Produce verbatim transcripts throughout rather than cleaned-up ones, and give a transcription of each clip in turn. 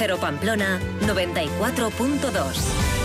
Cero Pamplona noventa y cuatro punto dos.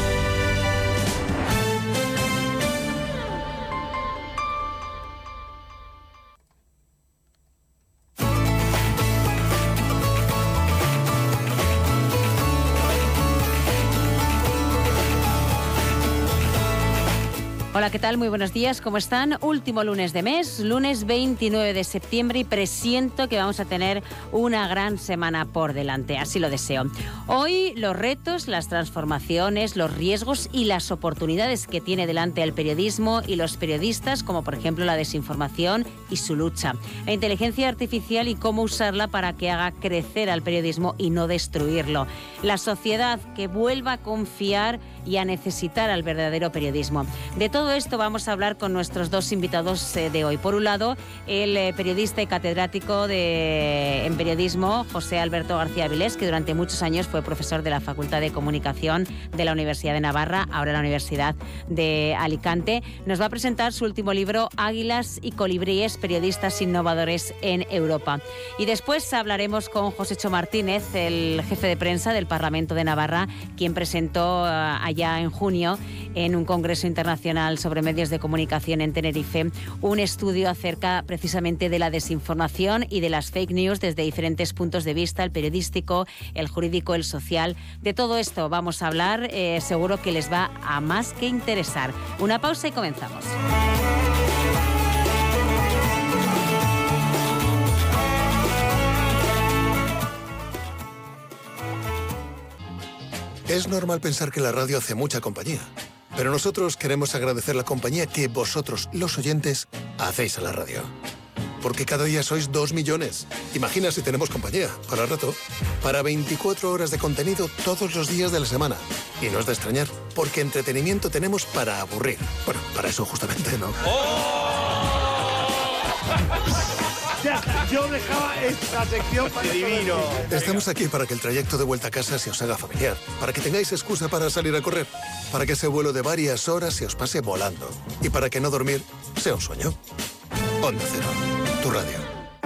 Hola, ¿qué tal? Muy buenos días, ¿cómo están? Último lunes de mes, lunes veintinueve de septiembre, y presiento que vamos a tener una gran semana por delante, así lo deseo. Hoy los retos, las transformaciones, los riesgos y las oportunidades que tiene delante el periodismo y los periodistas, como por ejemplo la desinformación y su lucha. La inteligencia artificial y cómo usarla para que haga crecer al periodismo y no destruirlo. La sociedad que vuelva a confiar y a necesitar al verdadero periodismo. De todo esto vamos a hablar con nuestros dos invitados eh, de hoy. Por un lado, el eh, periodista y catedrático de, en periodismo, José Alberto García Avilés, que durante muchos años fue profesor de la Facultad de Comunicación de la Universidad de Navarra, ahora la Universidad de Alicante. Nos va a presentar su último libro, Águilas y colibríes, periodistas innovadores en Europa. Y después hablaremos con Josécho Martínez, el jefe de prensa del Parlamento de Navarra, quien presentó uh, allá en junio, en un congreso internacional sobre medios de comunicación en Tenerife, un estudio acerca precisamente de la desinformación y de las fake news desde diferentes puntos de vista, el periodístico, el jurídico, el social. De todo esto vamos a hablar, eh, seguro que les va a más que interesar. Una pausa y comenzamos. Es normal pensar que la radio hace mucha compañía, pero nosotros queremos agradecer la compañía que vosotros, los oyentes, hacéis a la radio. Porque cada día sois dos millones. Imagina si tenemos compañía, para rato, para veinticuatro horas de contenido todos los días de la semana. Y no es de extrañar, porque entretenimiento tenemos para aburrir. Bueno, para eso justamente, ¿no? ¡Oh! Ya, yo dejaba esta sección para divino. Estamos aquí para que el trayecto de vuelta a casa se os haga familiar, para que tengáis excusa para salir a correr, para que ese vuelo de varias horas se os pase volando y para que no dormir sea un sueño. Onda Cero, tu radio.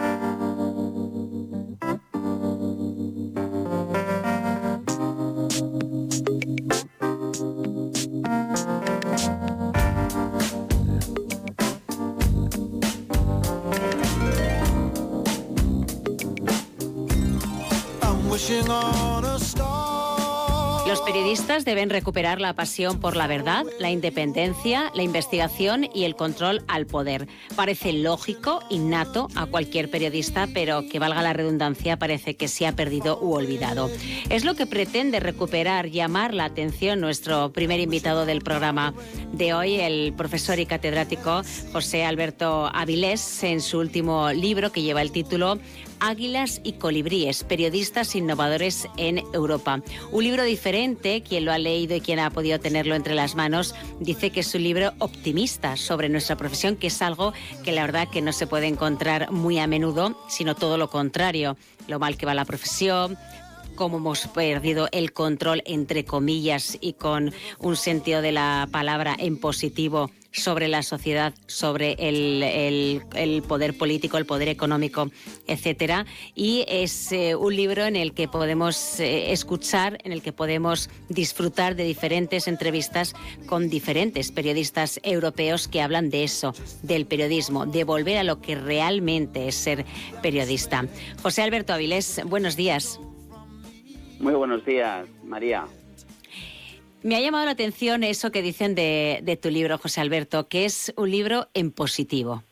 Los periodistas deben recuperar la pasión por la verdad, la independencia, la investigación y el control al poder. Parece lógico, innato a cualquier periodista, pero que valga la redundancia, parece que se ha perdido u olvidado. Es lo que pretende recuperar, llamar la atención nuestro primer invitado del programa de hoy, el profesor y catedrático José Alberto Avilés, en su último libro que lleva el título Águilas y colibríes, periodistas innovadores en Europa. Un libro diferente, quien lo ha leído y quien ha podido tenerlo entre las manos, dice que es un libro optimista sobre nuestra profesión, que es algo que la verdad que no se puede encontrar muy a menudo, sino todo lo contrario, lo mal que va la profesión, cómo hemos perdido el control, entre comillas, y con un sentido de la palabra en positivo, sobre la sociedad, sobre el, el, el poder político, el poder económico, etcétera. Y es eh, un libro en el que podemos eh, escuchar, en el que podemos disfrutar de diferentes entrevistas con diferentes periodistas europeos que hablan de eso, del periodismo, de volver a lo que realmente es ser periodista. José Alberto Avilés, buenos días. Muy buenos días, María. Me ha llamado la atención eso que dicen de, de tu libro, José Alberto, que es un libro en positivo.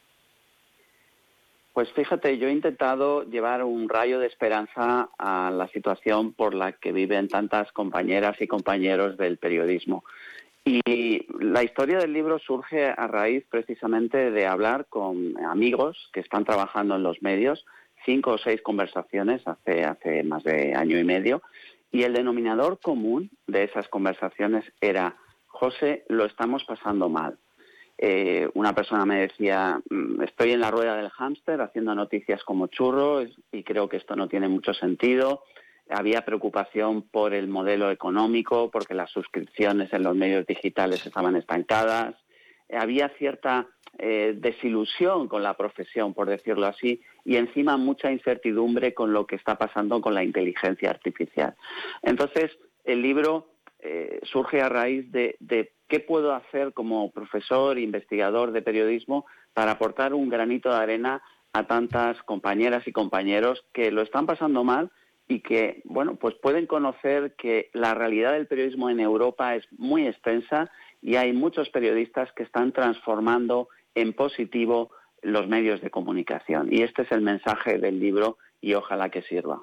Pues fíjate, yo he intentado llevar un rayo de esperanza a la situación por la que viven tantas compañeras y compañeros del periodismo. Y la historia del libro surge a raíz precisamente de hablar con amigos que están trabajando en los medios, cinco o seis conversaciones hace, hace más de año y medio, y el denominador común de esas conversaciones era: José, lo estamos pasando mal. Eh, una persona me decía, estoy en la rueda del hámster haciendo noticias como churros y creo que esto no tiene mucho sentido. Había preocupación por el modelo económico, porque las suscripciones en los medios digitales estaban estancadas. Había cierta eh, desilusión con la profesión, por decirlo así, y encima mucha incertidumbre con lo que está pasando con la inteligencia artificial. Entonces, el libro eh, surge a raíz de, de qué puedo hacer como profesor, investigador de periodismo para aportar un granito de arena a tantas compañeras y compañeros que lo están pasando mal y que, bueno, pues pueden conocer que la realidad del periodismo en Europa es muy extensa y hay muchos periodistas que están transformando en positivo los medios de comunicación. Y este es el mensaje del libro y ojalá que sirva.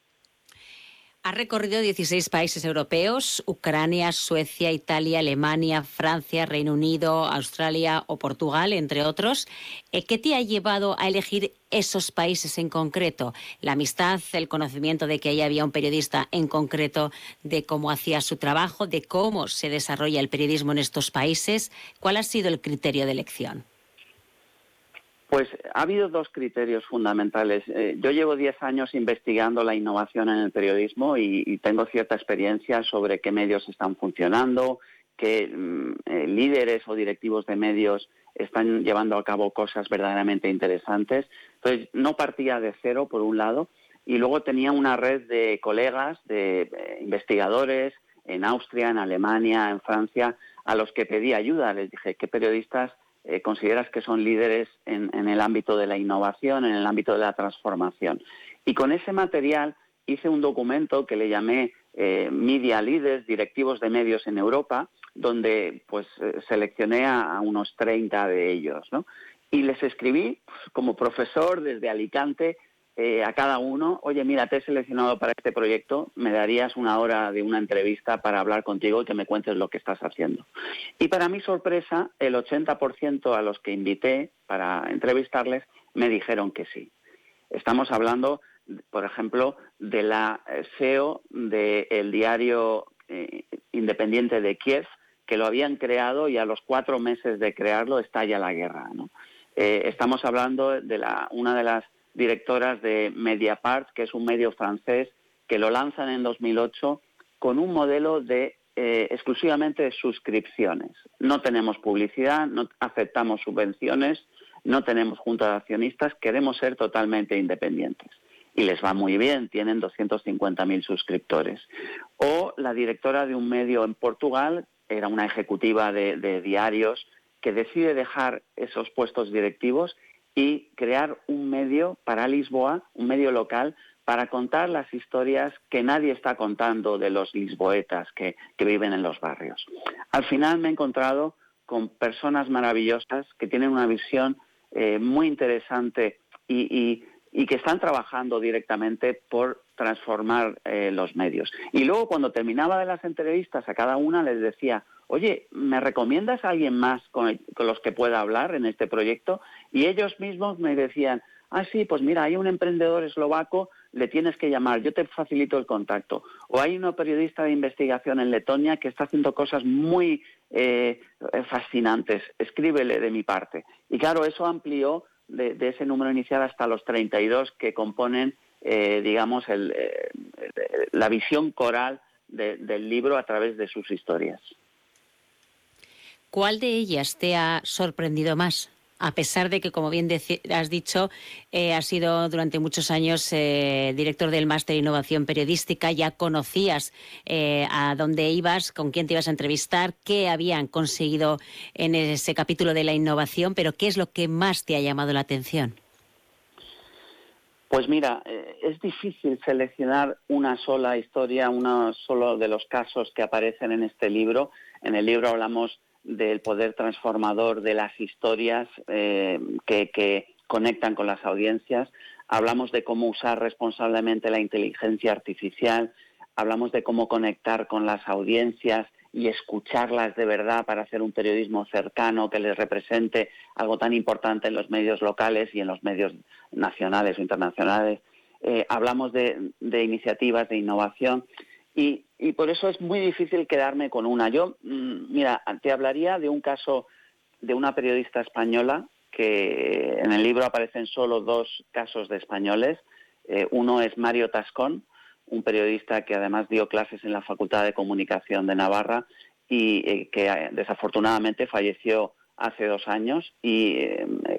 Ha recorrido dieciséis países europeos: Ucrania, Suecia, Italia, Alemania, Francia, Reino Unido, Australia o Portugal, entre otros. ¿Qué te ha llevado a elegir esos países en concreto? ¿La amistad, el conocimiento de que ahí había un periodista en concreto, de cómo hacía su trabajo, de cómo se desarrolla el periodismo en estos países? ¿Cuál ha sido el criterio de elección? Pues ha habido dos criterios fundamentales. Eh, yo llevo diez años investigando la innovación en el periodismo y, y tengo cierta experiencia sobre qué medios están funcionando, qué mm, eh, líderes o directivos de medios están llevando a cabo cosas verdaderamente interesantes. Entonces, no partía de cero, por un lado, y luego tenía una red de colegas, de eh, investigadores en Austria, en Alemania, en Francia, a los que pedí ayuda. Les dije, ¿qué periodistas Eh, consideras que son líderes en, en el ámbito de la innovación, en el ámbito de la transformación? Y con ese material hice un documento que le llamé eh, Media Leaders, directivos de medios en Europa, donde pues eh, seleccioné a, a unos treinta de ellos, ¿no? Y les escribí, pues, como profesor desde Alicante, Eh, a cada uno, oye, mira, te he seleccionado para este proyecto, me darías una hora de una entrevista para hablar contigo y que me cuentes lo que estás haciendo. Y para mi sorpresa, el ochenta por ciento a los que invité para entrevistarles me dijeron que sí. Estamos hablando, por ejemplo, de la C E O del diario eh, independiente de Kiev, que lo habían creado y a los cuatro meses de crearlo estalla la guerra, ¿no? Eh, estamos hablando de la, una de las directoras de Mediapart, que es un medio francés, que lo lanzan en dos mil ocho con un modelo de eh, exclusivamente de suscripciones. No tenemos publicidad, no aceptamos subvenciones, no tenemos junta de accionistas, queremos ser totalmente independientes. Y les va muy bien, tienen doscientos cincuenta mil suscriptores. O la directora de un medio en Portugal, era una ejecutiva de, de diarios, que decide dejar esos puestos directivos y crear un medio para Lisboa, un medio local, para contar las historias que nadie está contando de los lisboetas que, que viven en los barrios. Al final me he encontrado con personas maravillosas que tienen una visión eh, muy interesante y, y, y que están trabajando directamente por transformar eh, los medios. Y luego, cuando terminaba de las entrevistas a cada una, les decía, oye, ¿me recomiendas a alguien más con, el, con los que pueda hablar en este proyecto? Y ellos mismos me decían, ah, sí, pues mira, hay un emprendedor eslovaco, le tienes que llamar, yo te facilito el contacto. O hay una periodista de investigación en Letonia que está haciendo cosas muy eh, fascinantes, escríbele de mi parte. Y claro, eso amplió de, de ese número inicial hasta los treinta y dos que componen, eh, digamos, el, eh, la visión coral de, del libro a través de sus historias. ¿Cuál de ellas te ha sorprendido más? A pesar de que, como bien has dicho, eh, has sido durante muchos años eh, director del Máster de Innovación Periodística, ya conocías eh, a dónde ibas, con quién te ibas a entrevistar, qué habían conseguido en ese capítulo de la innovación, pero ¿qué es lo que más te ha llamado la atención? Pues mira, eh, es difícil seleccionar una sola historia, uno solo de los casos que aparecen en este libro. En el libro hablamos del poder transformador de las historias eh, que, que conectan con las audiencias. Hablamos de cómo usar responsablemente la inteligencia artificial. Hablamos de cómo conectar con las audiencias y escucharlas de verdad para hacer un periodismo cercano que les represente algo tan importante en los medios locales y en los medios nacionales o internacionales. Eh, hablamos de, de iniciativas de innovación. Y, y por eso es muy difícil quedarme con una. Yo, mira, te hablaría de un caso de una periodista española, que en el libro aparecen solo dos casos de españoles. Eh, uno es Mario Tascón, un periodista que además dio clases en la Facultad de Comunicación de Navarra y eh, que eh, desafortunadamente falleció hace dos años. Y eh,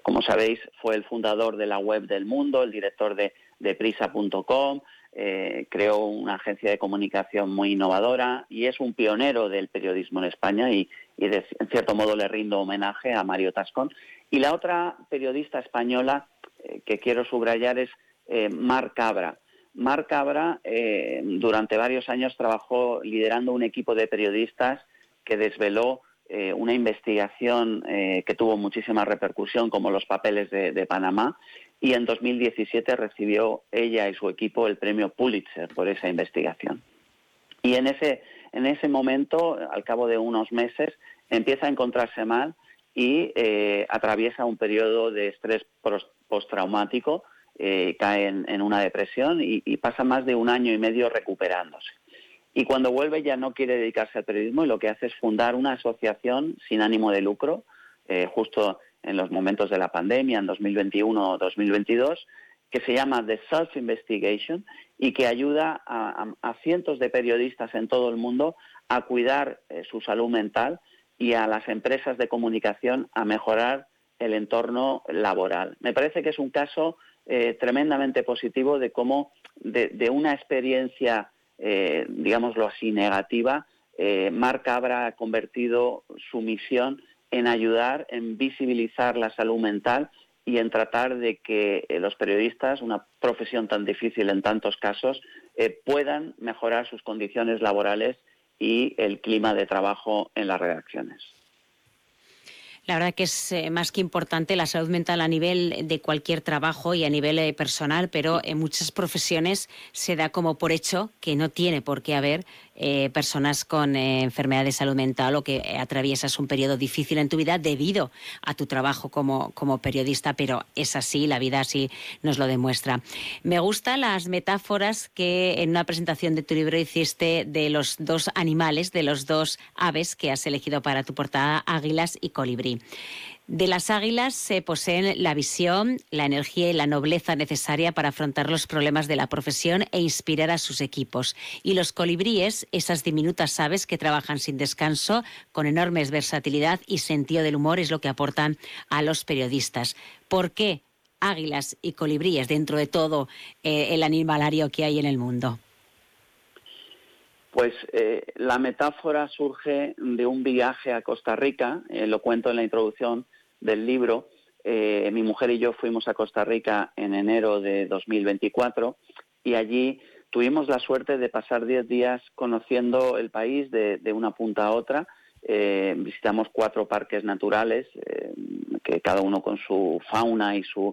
como sabéis, fue el fundador de la web del Mundo, el director de, de prisa punto com, eh, creó una agencia de comunicación muy innovadora y es un pionero del periodismo en España y, y de, en cierto modo le rindo homenaje a Mario Tascón. Y la otra periodista española eh, que quiero subrayar es eh, Mar Cabra. Mar Cabra eh, durante varios años trabajó liderando un equipo de periodistas que desveló eh, una investigación eh, que tuvo muchísima repercusión, como los papeles de, de Panamá, y en dos mil diecisiete recibió ella y su equipo el premio Pulitzer por esa investigación. Y en ese, en ese momento, al cabo de unos meses, empieza a encontrarse mal y eh, atraviesa un periodo de estrés postraumático, eh, cae en, en una depresión y, y pasa más de un año y medio recuperándose. Y cuando vuelve ya no quiere dedicarse al periodismo y lo que hace es fundar una asociación sin ánimo de lucro, eh, justo en los momentos de la pandemia, en dos mil veintiuno o dos mil veintidós, que se llama The Self Investigation y que ayuda a, a, a cientos de periodistas en todo el mundo a cuidar eh, su salud mental y a las empresas de comunicación a mejorar el entorno laboral. Me parece que es un caso eh, tremendamente positivo de cómo de, de una experiencia Eh, digámoslo así, negativa, eh, Mar Cabra ha convertido su misión en ayudar, en visibilizar la salud mental y en tratar de que eh, los periodistas, una profesión tan difícil en tantos casos, eh, puedan mejorar sus condiciones laborales y el clima de trabajo en las redacciones. La verdad que es eh, más que importante la salud mental a nivel de cualquier trabajo y a nivel eh, personal, pero en muchas profesiones se da como por hecho que no tiene por qué haber eh, personas con eh, enfermedad de salud mental o que eh, atraviesas un periodo difícil en tu vida debido a tu trabajo como, como periodista, pero es así, la vida así nos lo demuestra. Me gustan las metáforas que en una presentación de tu libro hiciste de los dos animales, de los dos aves que has elegido para tu portada, águilas y colibrí. De las águilas se poseen la visión, la energía y la nobleza necesaria para afrontar los problemas de la profesión e inspirar a sus equipos. Y los colibríes, esas diminutas aves que trabajan sin descanso, con enorme versatilidad y sentido del humor, es lo que aportan a los periodistas. ¿Por qué águilas y colibríes dentro de todo eh, el animalario que hay en el mundo? Pues eh, la metáfora surge de un viaje a Costa Rica, eh, lo cuento en la introducción del libro. Eh, mi mujer y yo fuimos a Costa Rica en enero de dos mil veinticuatro y allí tuvimos la suerte de pasar diez días conociendo el país de, de una punta a otra. Eh, visitamos cuatro parques naturales, eh, que cada uno con su fauna y su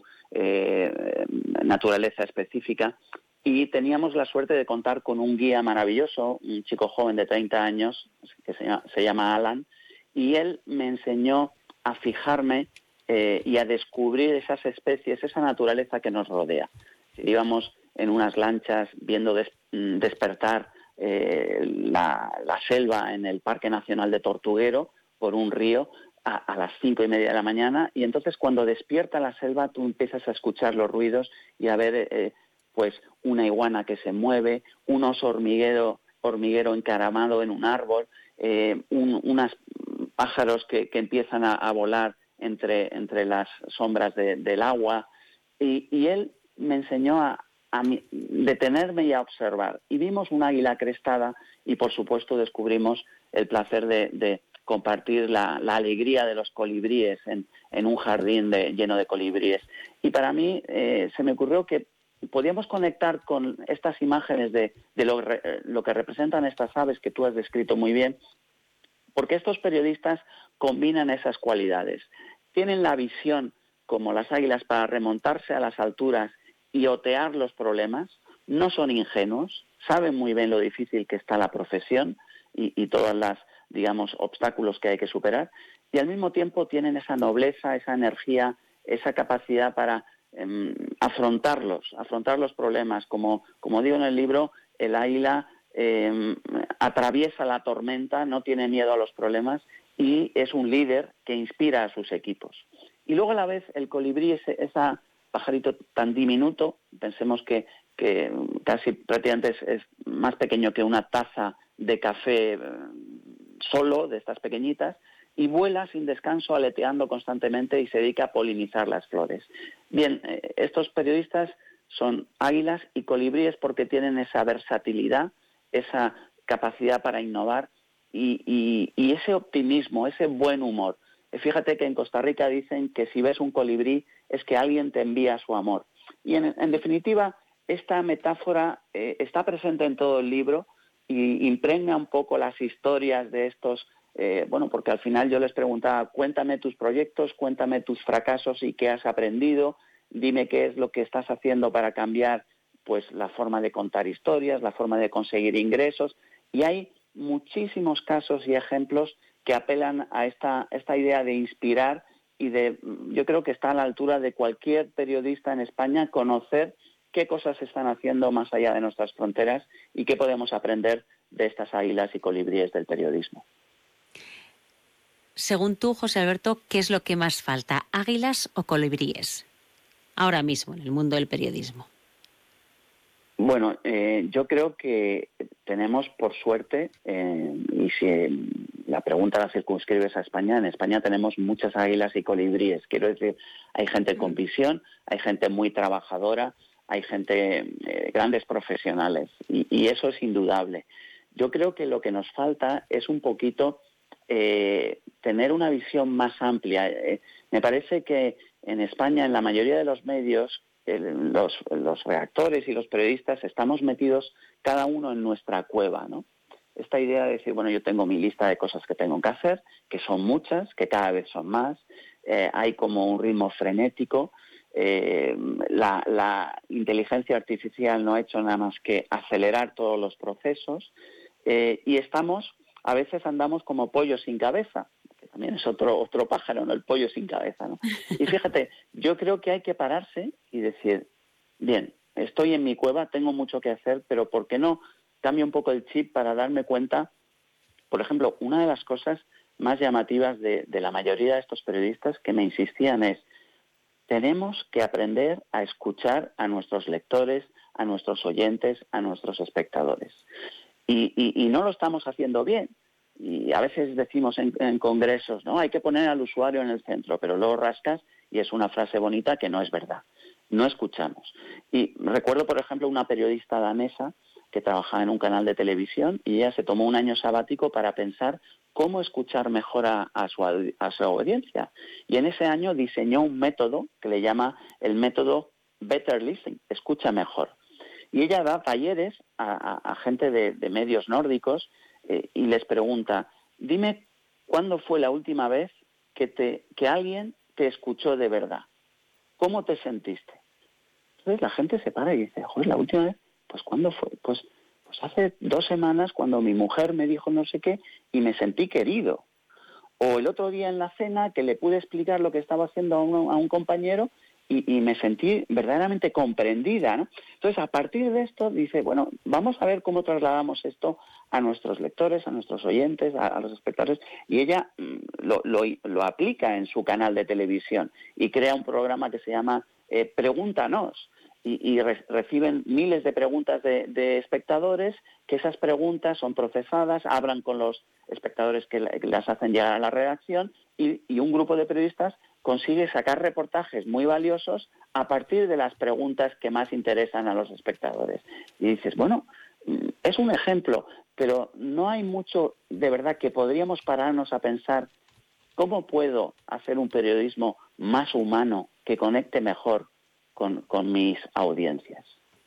eh, naturaleza específica. Y teníamos la suerte de contar con un guía maravilloso, un chico joven de treinta años, que se llama, se llama Alan, y él me enseñó a fijarme eh, y a descubrir esas especies, esa naturaleza que nos rodea. Íbamos en unas lanchas viendo des, despertar eh, la, la selva en el Parque Nacional de Tortuguero por un río a, a las cinco y media de la mañana, y entonces cuando despierta la selva tú empiezas a escuchar los ruidos y a ver eh, pues una iguana que se mueve, un oso hormiguero, hormiguero encaramado en un árbol, eh, un, unos pájaros que, que empiezan a, a volar entre, entre las sombras de, del agua. Y, y él me enseñó a, a mi, detenerme y a observar. Y vimos un águila crestada y, por supuesto, descubrimos el placer de, de compartir la, la alegría de los colibríes en, en un jardín de, lleno de colibríes. Y para mí eh, se me ocurrió que podíamos conectar con estas imágenes de, de lo, lo que representan estas aves que tú has descrito muy bien, porque estos periodistas combinan esas cualidades. Tienen la visión, como las águilas, para remontarse a las alturas y otear los problemas. No son ingenuos, saben muy bien lo difícil que está la profesión y, y todas las, digamos, obstáculos que hay que superar. Y al mismo tiempo tienen esa nobleza, esa energía, esa capacidad para Eh, afrontarlos, afrontar los problemas. Como, como digo en el libro, el águila eh, atraviesa la tormenta, no tiene miedo a los problemas y es un líder que inspira a sus equipos. Y luego a la vez el colibrí, ese, ese pajarito tan diminuto, pensemos que, que casi prácticamente es, es más pequeño que una taza de café eh, solo, de estas pequeñitas, y vuela sin descanso, aleteando constantemente y se dedica a polinizar las flores. Bien, estos periodistas son águilas y colibríes porque tienen esa versatilidad, esa capacidad para innovar y, y, y ese optimismo, ese buen humor. Fíjate que en Costa Rica dicen que si ves un colibrí es que alguien te envía su amor. Y en, en definitiva, esta metáfora eh, está presente en todo el libro y impregna un poco las historias de estos, eh, bueno, porque al final yo les preguntaba, cuéntame tus proyectos, cuéntame tus fracasos y qué has aprendido, dime qué es lo que estás haciendo para cambiar pues la forma de contar historias, la forma de conseguir ingresos, y hay muchísimos casos y ejemplos que apelan a esta, esta idea de inspirar y de, yo creo que está a la altura de cualquier periodista en España conocer qué cosas se están haciendo más allá de nuestras fronteras y qué podemos aprender de estas águilas y colibríes del periodismo. Según tú, José Alberto, ¿qué es lo que más falta, águilas o colibríes, ahora mismo en el mundo del periodismo? Bueno, eh, yo creo que tenemos, por suerte, eh, y si la pregunta la circunscribes a España, en España tenemos muchas águilas y colibríes. Quiero decir, hay gente con visión, hay gente muy trabajadora, hay gente, eh, grandes profesionales, y, y eso es indudable. Yo creo que lo que nos falta es un poquito eh, tener una visión más amplia. Eh, me parece que en España, en la mayoría de los medios, el, los, los redactores y los periodistas estamos metidos cada uno en nuestra cueva, ¿no? Esta idea de decir, bueno, yo tengo mi lista de cosas que tengo que hacer, que son muchas, que cada vez son más, eh, hay como un ritmo frenético, eh, la, la inteligencia artificial no ha hecho nada más que acelerar todos los procesos, eh, y estamos, a veces andamos como pollos sin cabeza, que también es otro otro pájaro, ¿no? El pollo sin cabeza, ¿no? Y fíjate, yo creo que hay que pararse y decir, bien, estoy en mi cueva, tengo mucho que hacer, pero ¿por qué no cambio un poco el chip para darme cuenta? Por ejemplo, una de las cosas más llamativas de, de la mayoría de estos periodistas que me insistían es, tenemos que aprender a escuchar a nuestros lectores, a nuestros oyentes, a nuestros espectadores. Y, y, y no lo estamos haciendo bien. Y a veces decimos en, en congresos, no, hay que poner al usuario en el centro, pero luego rascas y es una frase bonita que no es verdad. No escuchamos. Y recuerdo, por ejemplo, una periodista danesa que trabajaba en un canal de televisión y ella se tomó un año sabático para pensar cómo escuchar mejor a, a, su, a su audiencia. Y en ese año diseñó un método que le llama el método Better Listening, escucha mejor. Y ella da talleres a, a, a gente de, de medios nórdicos eh, y les pregunta, dime cuándo fue la última vez que, te, que alguien te escuchó de verdad. ¿Cómo te sentiste? Entonces la gente se para y dice, joder, la última vez, pues ¿cuándo fue? Pues, pues hace dos semanas cuando mi mujer me dijo no sé qué y me sentí querido. O el otro día en la cena que le pude explicar lo que estaba haciendo a un, a un compañero y, y me sentí verdaderamente comprendida, ¿no? Entonces, a partir de esto, dice, bueno, vamos a ver cómo trasladamos esto a nuestros lectores, a nuestros oyentes, a, a los espectadores, y ella mm, lo, lo, lo aplica en su canal de televisión y crea un programa que se llama eh, Pregúntanos, y, y re, reciben miles de preguntas de, de espectadores, que esas preguntas son procesadas, hablan con los espectadores que, que las hacen llegar a la redacción, y, y un grupo de periodistas consigue sacar reportajes muy valiosos a partir de las preguntas que más interesan a los espectadores. Y dices, bueno, es un ejemplo, pero no hay mucho de verdad que podríamos pararnos a pensar cómo puedo hacer un periodismo más humano que conecte mejor con, con mis audiencias.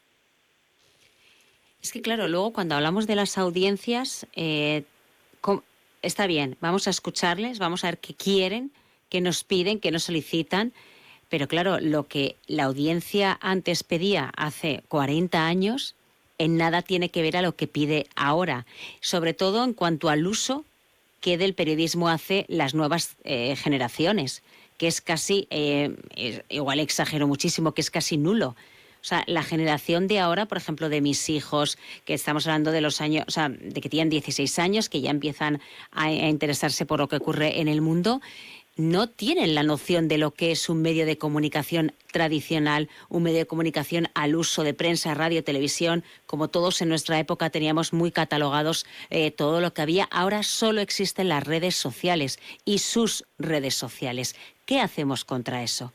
Es que claro, luego cuando hablamos de las audiencias, eh, está bien, vamos a escucharles, vamos a ver qué quieren, qué nos piden, qué nos solicitan, pero claro, lo que la audiencia antes pedía hace cuarenta años, en nada tiene que ver a lo que pide ahora, sobre todo en cuanto al uso que del periodismo hace las nuevas eh, generaciones, que es casi, eh, es, igual exagero muchísimo, que es casi nulo. O sea, la generación de ahora, por ejemplo, de mis hijos, que estamos hablando de los años, o sea, de que tienen dieciséis años, que ya empiezan a, a interesarse por lo que ocurre en el mundo, no tienen la noción de lo que es un medio de comunicación tradicional, un medio de comunicación al uso de prensa, radio, televisión, como todos en nuestra época teníamos muy catalogados eh, todo lo que había. Ahora solo existen las redes sociales y sus redes sociales. ¿Qué hacemos contra eso?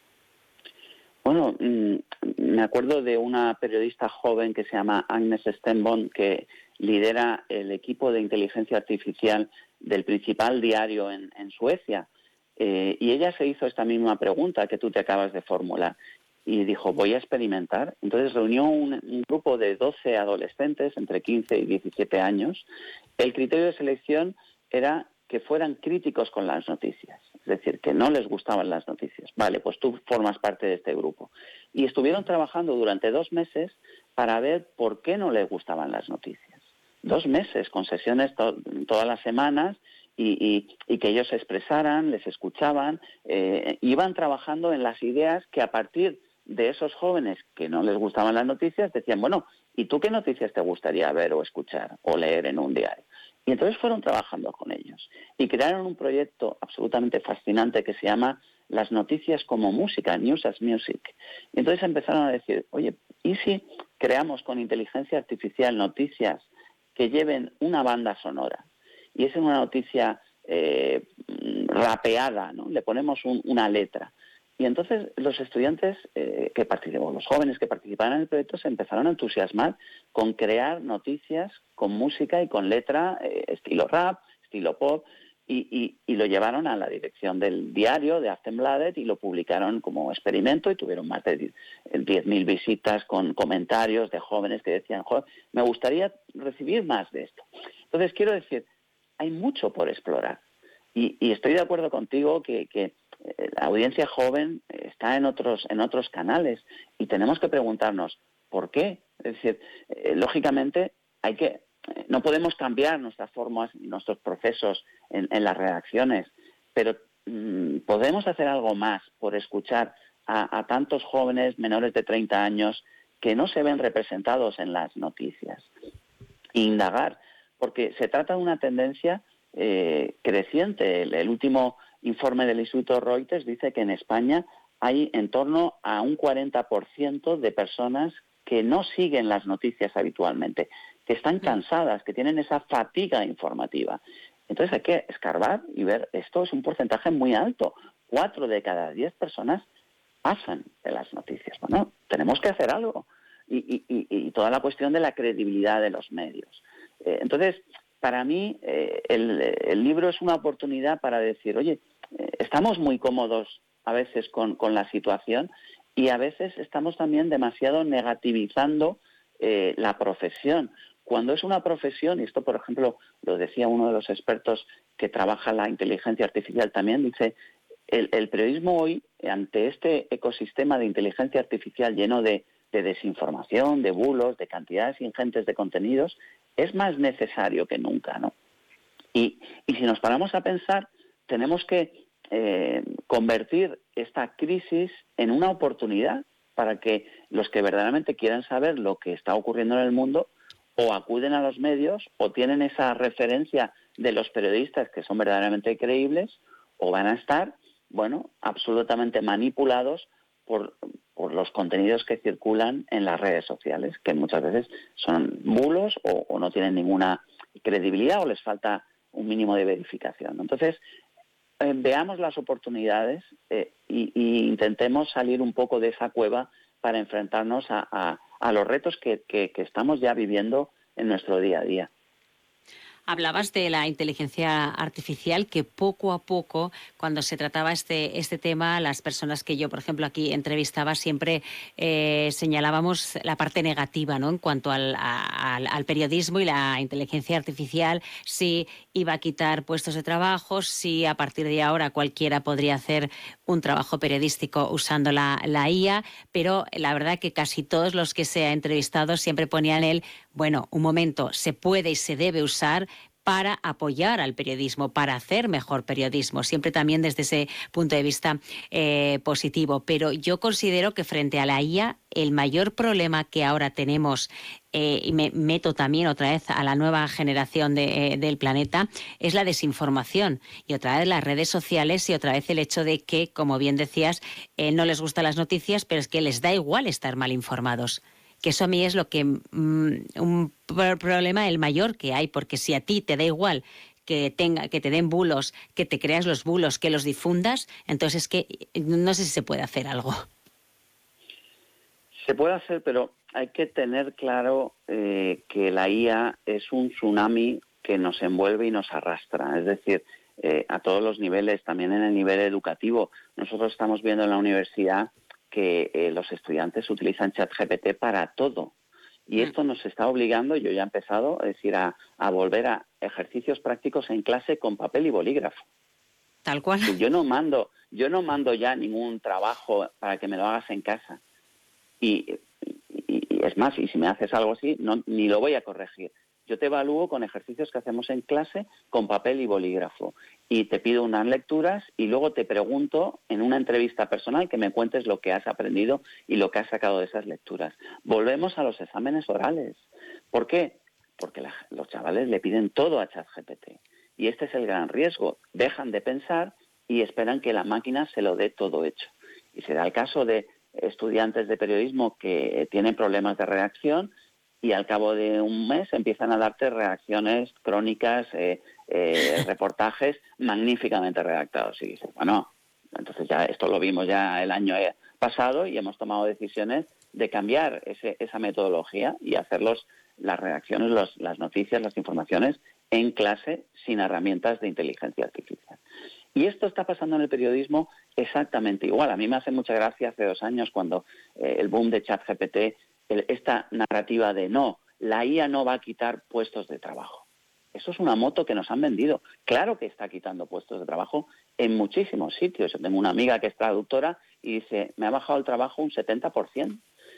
Bueno, me acuerdo de una periodista joven que se llama Agnes Stenbom, que lidera el equipo de inteligencia artificial del principal diario en, en Suecia. Eh, y ella se hizo esta misma pregunta que tú te acabas de formular y dijo, voy a experimentar. Entonces reunió un, un grupo de doce adolescentes entre quince y diecisiete años. El criterio de selección era que fueran críticos con las noticias, es decir, que no les gustaban las noticias. Vale, pues tú formas parte de este grupo. Y estuvieron trabajando durante dos meses para ver por qué no les gustaban las noticias. Dos meses con sesiones to- todas las semanas. Y, y, y que ellos se expresaran, les escuchaban, eh, iban trabajando en las ideas que a partir de esos jóvenes que no les gustaban las noticias decían, bueno, ¿y tú qué noticias te gustaría ver o escuchar o leer en un diario? Y entonces fueron trabajando con ellos y crearon un proyecto absolutamente fascinante que se llama Las noticias como música, News as Music. Y entonces empezaron a decir, oye, ¿y si creamos con inteligencia artificial noticias que lleven una banda sonora? Y es una noticia eh, rapeada, ¿no? Le ponemos un, una letra. Y entonces los estudiantes eh, que participaban, los jóvenes que participaban en el proyecto se empezaron a entusiasmar con crear noticias con música y con letra, eh, estilo rap, estilo pop, y, y, y lo llevaron a la dirección del diario de Aftenbladet y lo publicaron como experimento y tuvieron más de diez mil visitas con comentarios de jóvenes que decían, joder, me gustaría recibir más de esto. Entonces quiero decir, hay mucho por explorar y, y estoy de acuerdo contigo que, que la audiencia joven está en otros en otros canales y tenemos que preguntarnos ¿por qué? Es decir, eh, lógicamente hay que no podemos cambiar nuestras formas y nuestros procesos en, en las redacciones, pero mmm, podemos hacer algo más por escuchar a, a tantos jóvenes menores de treinta años que no se ven representados en las noticias. Indagar, porque se trata de una tendencia eh, creciente. El, el último informe del Instituto Reuters dice que en España hay en torno a un cuarenta por ciento de personas que no siguen las noticias habitualmente, que están cansadas, que tienen esa fatiga informativa. Entonces hay que escarbar y ver, esto es un porcentaje muy alto. Cuatro de cada diez personas pasan de las noticias. Bueno, tenemos que hacer algo. Y, y, y, y toda la cuestión de la credibilidad de los medios. Eh, entonces, para mí, eh, el, el libro es una oportunidad para decir, oye, eh, estamos muy cómodos a veces con, con la situación y a veces estamos también demasiado negativizando eh, la profesión. Cuando es una profesión, y esto, por ejemplo, lo decía uno de los expertos que trabaja la inteligencia artificial también, dice, el, el periodismo hoy, ante este ecosistema de inteligencia artificial lleno de de desinformación, de bulos, de cantidades ingentes de contenidos, es más necesario que nunca, ¿no? Y, y si nos paramos a pensar, tenemos que eh, convertir esta crisis en una oportunidad para que los que verdaderamente quieran saber lo que está ocurriendo en el mundo o acuden a los medios o tienen esa referencia de los periodistas que son verdaderamente creíbles o van a estar, bueno, absolutamente manipulados por, por los contenidos que circulan en las redes sociales, que muchas veces son bulos o, o no tienen ninguna credibilidad o les falta un mínimo de verificación. Entonces, eh, veamos las oportunidades eh, y, y intentemos salir un poco de esa cueva para enfrentarnos a, a, a los retos que, que, que estamos ya viviendo en nuestro día a día. Hablabas de la inteligencia artificial, que poco a poco, cuando se trataba este, este tema, las personas que yo, por ejemplo, aquí entrevistaba, siempre eh, señalábamos la parte negativa, ¿no? En cuanto al, a, al periodismo y la inteligencia artificial, si iba a quitar puestos de trabajo, si a partir de ahora cualquiera podría hacer un trabajo periodístico usando la, la I A, pero la verdad que casi todos los que se ha entrevistado siempre ponían el, bueno, un momento, se puede y se debe usar, para apoyar al periodismo, para hacer mejor periodismo, siempre también desde ese punto de vista eh, positivo. Pero yo considero que frente a la I A, el mayor problema que ahora tenemos, eh, y me meto también otra vez a la nueva generación de, eh, del planeta, es la desinformación. Y otra vez las redes sociales y otra vez el hecho de que, como bien decías, eh, no les gustan las noticias, pero es que les da igual estar mal informados. Que eso a mí es lo que mmm, un problema el mayor que hay, porque si a ti te da igual que tenga, que te den bulos, que te creas los bulos, que los difundas, entonces es que no sé si se puede hacer algo. Se puede hacer, pero hay que tener claro eh, que la I A es un tsunami que nos envuelve y nos arrastra. Es decir, eh, a todos los niveles, también en el nivel educativo. Nosotros estamos viendo en la universidad que eh, los estudiantes utilizan ChatGPT para todo. Y esto nos está obligando, yo ya he empezado, es decir, a, a volver a ejercicios prácticos en clase con papel y bolígrafo. Tal cual. Yo no mando, yo no mando ya ningún trabajo para que me lo hagas en casa. Y, y, y es más, y si me haces algo así, no, ni lo voy a corregir. Yo te evalúo con ejercicios que hacemos en clase con papel y bolígrafo. Y te pido unas lecturas y luego te pregunto en una entrevista personal que me cuentes lo que has aprendido y lo que has sacado de esas lecturas. Volvemos a los exámenes orales. ¿Por qué? Porque la, los chavales le piden todo a ChatGPT. Y este es el gran riesgo. Dejan de pensar y esperan que la máquina se lo dé todo hecho. Y se da el caso de estudiantes de periodismo que tienen problemas de redacción y al cabo de un mes empiezan a darte redacciones crónicas, eh, eh, reportajes magníficamente redactados. Y dices, bueno, entonces ya esto lo vimos ya el año pasado y hemos tomado decisiones de cambiar ese, esa metodología y hacerlos las redacciones, los, las noticias, las informaciones en clase sin herramientas de inteligencia artificial. Y esto está pasando en el periodismo exactamente igual. A mí me hace mucha gracia hace dos años cuando eh, el boom de ChatGPT, el, esta narrativa de no, la I A no va a quitar puestos de trabajo. Eso es una moto que nos han vendido. Claro que está quitando puestos de trabajo en muchísimos sitios. Yo tengo una amiga que es traductora y dice, me ha bajado el trabajo un setenta por ciento.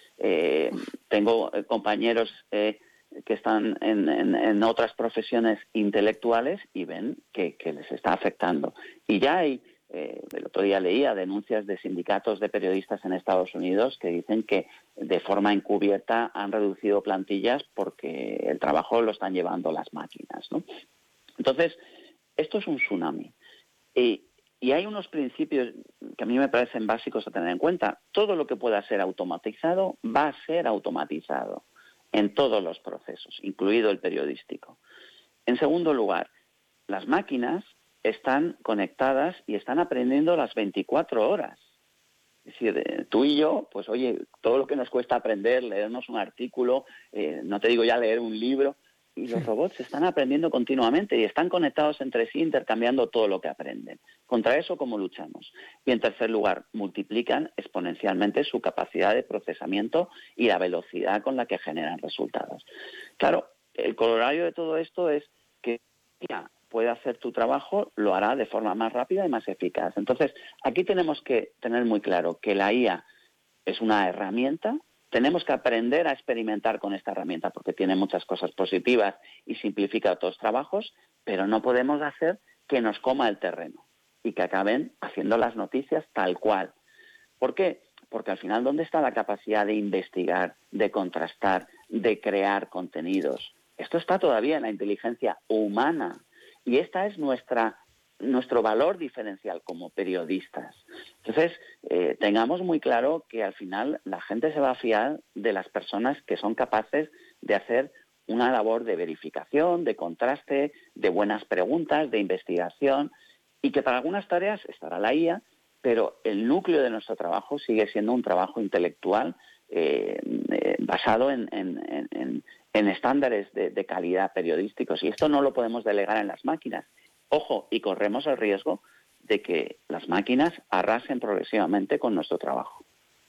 Eh, tengo eh, compañeros eh, que están en, en, en otras profesiones intelectuales y ven que, que les está afectando. Y ya hay, eh, el otro día leía denuncias de sindicatos de periodistas en Estados Unidos que dicen que de forma encubierta han reducido plantillas porque el trabajo lo están llevando las máquinas, ¿no? Entonces, esto es un tsunami. Y, y hay unos principios que a mí me parecen básicos a tener en cuenta. Todo lo que pueda ser automatizado va a ser automatizado en todos los procesos, incluido el periodístico. En segundo lugar, las máquinas están conectadas y están aprendiendo las veinticuatro horas. Es decir, tú y yo, pues oye, todo lo que nos cuesta aprender, leernos un artículo, eh, no te digo ya leer un libro, y los robots están aprendiendo continuamente y están conectados entre sí, intercambiando todo lo que aprenden. Contra eso, ¿cómo luchamos? Y en tercer lugar, multiplican exponencialmente su capacidad de procesamiento y la velocidad con la que generan resultados. Claro, el corolario de todo esto es que ya puede hacer tu trabajo, lo hará de forma más rápida y más eficaz. Entonces, aquí tenemos que tener muy claro que la I A es una herramienta. Tenemos que aprender a experimentar con esta herramienta porque tiene muchas cosas positivas y simplifica otros trabajos, pero no podemos hacer que nos coma el terreno y que acaben haciendo las noticias tal cual. ¿Por qué? Porque al final, ¿dónde está la capacidad de investigar, de contrastar, de crear contenidos? Esto está todavía en la inteligencia humana y esta es nuestra nuestro valor diferencial como periodistas. Entonces, eh, tengamos muy claro que al final la gente se va a fiar de las personas que son capaces de hacer una labor de verificación, de contraste, de buenas preguntas, de investigación, y que para algunas tareas estará la I A, pero el núcleo de nuestro trabajo sigue siendo un trabajo intelectual eh, eh, basado en, en, en, en estándares de, de calidad periodísticos, y esto no lo podemos delegar en las máquinas. Ojo, y corremos el riesgo de que las máquinas arrasen progresivamente con nuestro trabajo.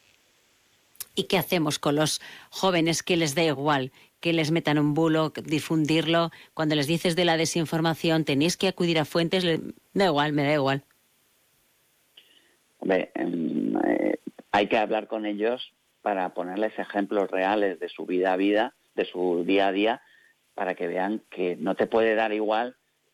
¿Y qué hacemos con los jóvenes que les da igual que les metan un bulo, difundirlo? Cuando les dices de la desinformación, tenéis que acudir a fuentes, le... da igual, me da igual. Hombre, eh, hay que hablar con ellos para ponerles ejemplos reales de su vida a vida, de su día a día, para que vean que no te puede dar igual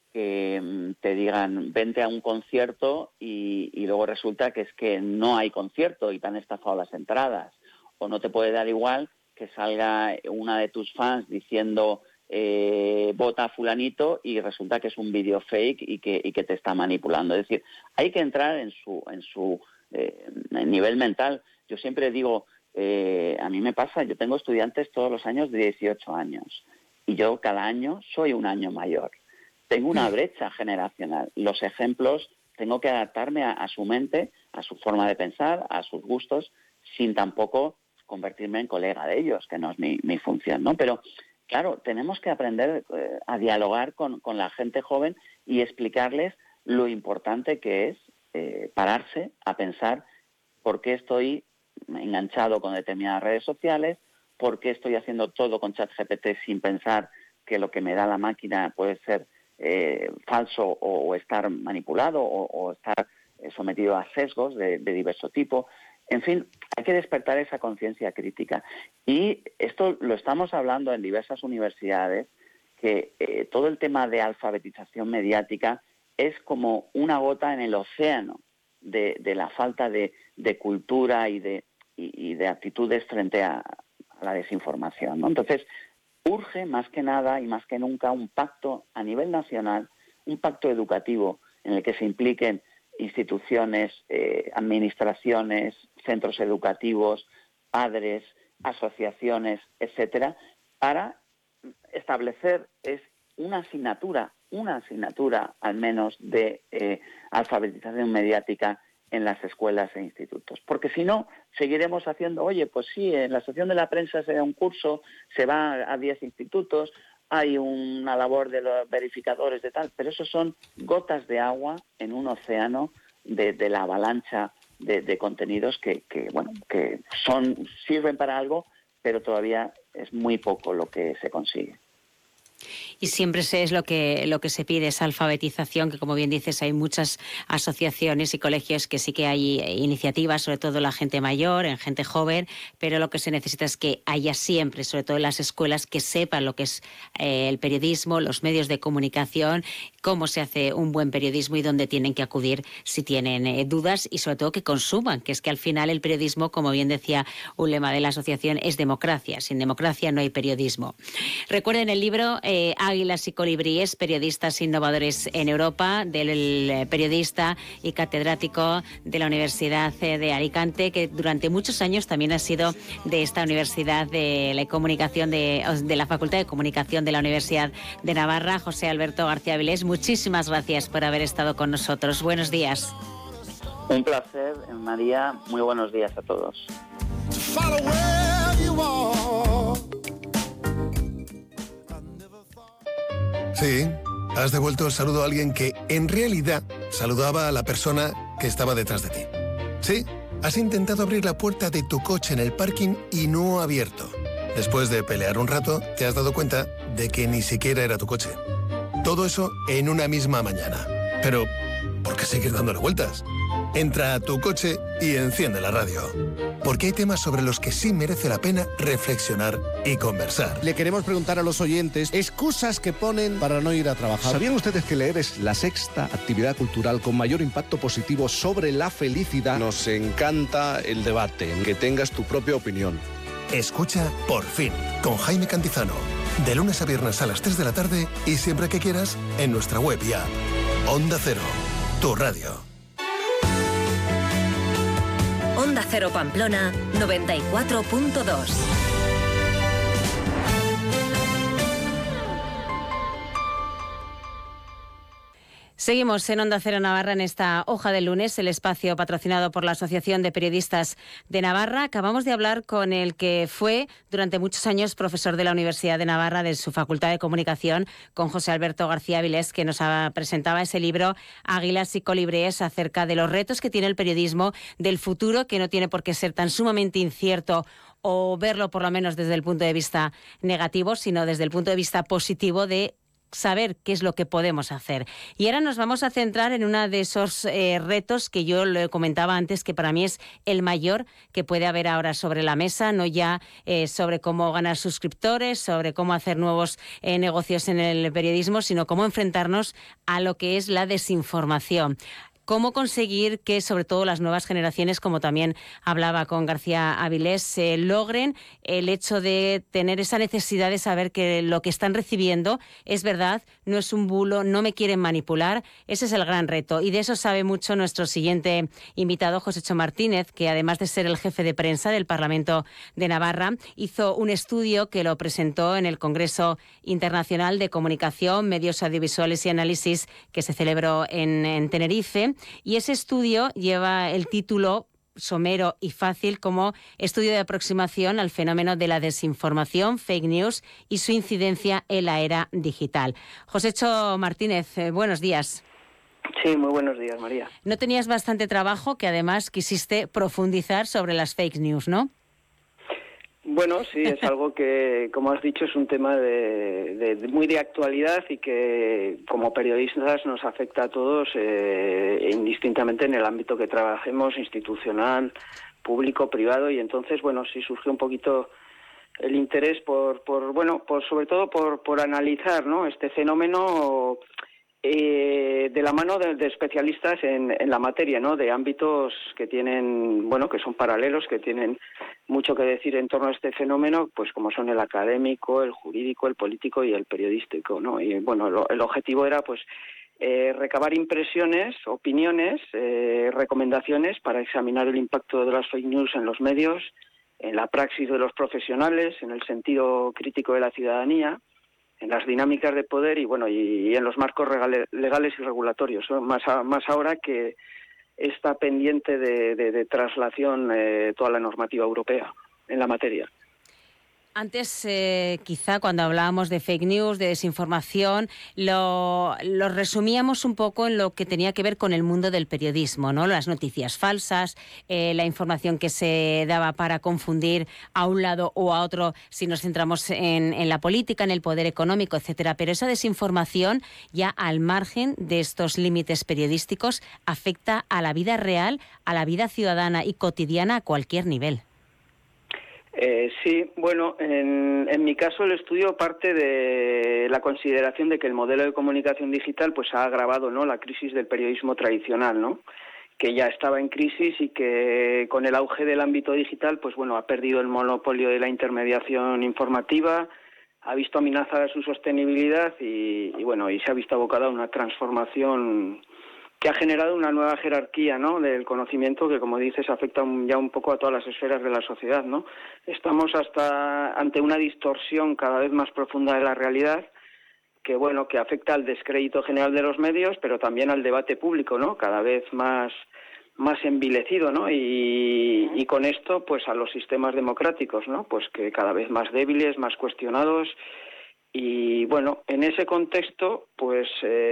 que te digan vente a un concierto y, y luego resulta que es que no hay concierto y te han estafado las entradas. O no te puede dar igual que salga una de tus fans diciendo eh, vota a fulanito y resulta que es un vídeo fake y que, y que te está manipulando. Es decir, hay que entrar en su, en su eh, nivel mental. Yo siempre digo, eh, a mí me pasa, yo tengo estudiantes todos los años de dieciocho años y yo cada año soy un año mayor. Tengo una brecha generacional. Los ejemplos, tengo que adaptarme a, a su mente, a su forma de pensar, a sus gustos, sin tampoco convertirme en colega de ellos, que no es mi, mi función, ¿no? Pero, claro, tenemos que aprender eh, a dialogar con, con la gente joven y explicarles lo importante que es eh, pararse a pensar por qué estoy enganchado con determinadas redes sociales, por qué estoy haciendo todo con ChatGPT sin pensar que lo que me da la máquina puede ser Eh, falso o, o estar manipulado o, o estar eh, sometido a sesgos de, de diverso tipo. En fin, hay que despertar esa conciencia crítica. Y esto lo estamos hablando en diversas universidades, que eh, todo el tema de alfabetización mediática es como una gota en el océano de, de la falta de, de cultura y de, y, y de actitudes frente a, a la desinformación, ¿no? Entonces, urge más que nada y más que nunca un pacto a nivel nacional, un pacto educativo en el que se impliquen instituciones, eh, administraciones, centros educativos, padres, asociaciones, etcétera, para establecer es una asignatura, una asignatura al menos de eh, alfabetización mediática en las escuelas e institutos. Porque si no, seguiremos haciendo, oye, pues sí, en la sección de la prensa se da un curso, se va a diez institutos, hay una labor de los verificadores de tal, pero eso son gotas de agua en un océano de, de la avalancha de, de contenidos que, que, bueno, que son, sirven para algo, pero todavía es muy poco lo que se consigue. Y siempre es lo que, lo que se pide, esa alfabetización, que como bien dices, hay muchas asociaciones y colegios que sí que hay iniciativas, sobre todo la gente mayor, en gente joven, pero lo que se necesita es que haya siempre, sobre todo en las escuelas, que sepan lo que es eh, el periodismo, los medios de comunicación, cómo se hace un buen periodismo y dónde tienen que acudir si tienen eh, dudas y sobre todo que consuman, que es que al final el periodismo, como bien decía un lema de la asociación, es democracia. Sin democracia no hay periodismo. Recuerden el libro Eh, Águilas y colibríes, periodistas innovadores en Europa, del periodista y catedrático de la Universidad de Alicante, que durante muchos años también ha sido de esta Universidad de la Comunicación, de, de la Facultad de Comunicación de la Universidad de Navarra, José Alberto García Vilés. Muchísimas gracias por haber estado con nosotros. Buenos días. Un placer, María. Muy buenos días a todos. Sí, has devuelto el saludo a alguien que, en realidad, saludaba a la persona que estaba detrás de ti. Sí, has intentado abrir la puerta de tu coche en el parking y no ha abierto. Después de pelear un rato, te has dado cuenta de que ni siquiera era tu coche. Todo eso en una misma mañana. Pero, ¿por qué seguir dándole vueltas? Entra a tu coche y enciende la radio. Porque hay temas sobre los que sí merece la pena reflexionar y conversar. Le queremos preguntar a los oyentes excusas que ponen para no ir a trabajar. ¿Sabían ustedes que leer es la sexta actividad cultural con mayor impacto positivo sobre la felicidad? Nos encanta el debate, que tengas tu propia opinión. Escucha Por Fin, con Jaime Cantizano. De lunes a viernes a las tres de la tarde y siempre que quieras en nuestra web y app. Onda Cero, tu radio. Onda Cero Pamplona noventa y cuatro punto dos. Seguimos en Onda Cero Navarra en esta hoja del lunes, el espacio patrocinado por la Asociación de Periodistas de Navarra. Acabamos de hablar con el que fue durante muchos años profesor de la Universidad de Navarra, de su Facultad de Comunicación, con José Alberto García Vilés, que nos presentaba ese libro Águilas y colibríes, acerca de los retos que tiene el periodismo, del futuro, que no tiene por qué ser tan sumamente incierto o verlo por lo menos desde el punto de vista negativo, sino desde el punto de vista positivo de saber qué es lo que podemos hacer. Y ahora nos vamos a centrar en uno de esos eh, retos que yo le comentaba antes, que para mí es el mayor que puede haber ahora sobre la mesa, no ya eh, sobre cómo ganar suscriptores, sobre cómo hacer nuevos eh, negocios en el periodismo, sino cómo enfrentarnos a lo que es la desinformación. Cómo conseguir que, sobre todo, las nuevas generaciones, como también hablaba con García Avilés, eh, logren el hecho de tener esa necesidad de saber que lo que están recibiendo es verdad, no es un bulo, no me quieren manipular. Ese es el gran reto. Y de eso sabe mucho nuestro siguiente invitado, Josécho Martínez, que además de ser el jefe de prensa del Parlamento de Navarra, hizo un estudio que lo presentó en el Congreso Internacional de Comunicación, Medios Audiovisuales y Análisis, que se celebró en, en Tenerife. Y ese estudio lleva el título somero y fácil como Estudio de aproximación al fenómeno de la desinformación, fake news y su incidencia en la era digital. Josécho Martínez, eh, buenos días. Sí, muy buenos días, María. No tenías bastante trabajo, que además quisiste profundizar sobre las fake news, ¿no? Bueno, sí, es algo que, como has dicho, es un tema de, de, de muy de actualidad y que como periodistas nos afecta a todos eh, indistintamente en el ámbito que trabajemos, institucional, público, privado, y entonces, bueno, sí surgió un poquito el interés por, por bueno, por sobre todo por, por analizar, ¿no?, este fenómeno eh, de la mano de, de especialistas en, en la materia, ¿no?, de ámbitos que tienen, bueno, que son paralelos, que tienen mucho que decir en torno a este fenómeno, pues como son el académico, el jurídico, el político y el periodístico, ¿no? Y bueno, el, el objetivo era, pues, eh, recabar impresiones, opiniones, eh, recomendaciones para examinar el impacto de las fake news en los medios, en la praxis de los profesionales, en el sentido crítico de la ciudadanía, en las dinámicas de poder y bueno y, y en los marcos regale, legales y regulatorios, ¿no? Más, a, más ahora que está pendiente de, de, de traslación eh, toda la normativa europea en la materia. Antes, eh, quizá cuando hablábamos de fake news, de desinformación, lo, lo resumíamos un poco en lo que tenía que ver con el mundo del periodismo, ¿no? Las noticias falsas, eh, la información que se daba para confundir a un lado o a otro si nos centramos en, en la política, en el poder económico, etcétera. Pero esa desinformación, ya al margen de estos límites periodísticos, afecta a la vida real, a la vida ciudadana y cotidiana a cualquier nivel. Eh, sí, bueno, en, en mi caso el estudio parte de la consideración de que el modelo de comunicación digital pues ha agravado, ¿no?, la crisis del periodismo tradicional, ¿no?, que ya estaba en crisis y que con el auge del ámbito digital pues bueno ha perdido el monopolio de la intermediación informativa, ha visto amenazada su sostenibilidad y, y bueno y se ha visto abocada a una transformación que ha generado una nueva jerarquía, ¿no?, del conocimiento que, como dices, afecta un, ya un poco a todas las esferas de la sociedad, ¿no? Estamos hasta ante una distorsión cada vez más profunda de la realidad que, bueno, que afecta al descrédito general de los medios, pero también al debate público, ¿no?, cada vez más más envilecido, ¿no? Y, y con esto, pues a los sistemas democráticos, ¿no?, pues que cada vez más débiles, más cuestionados. Y bueno, en ese contexto, pues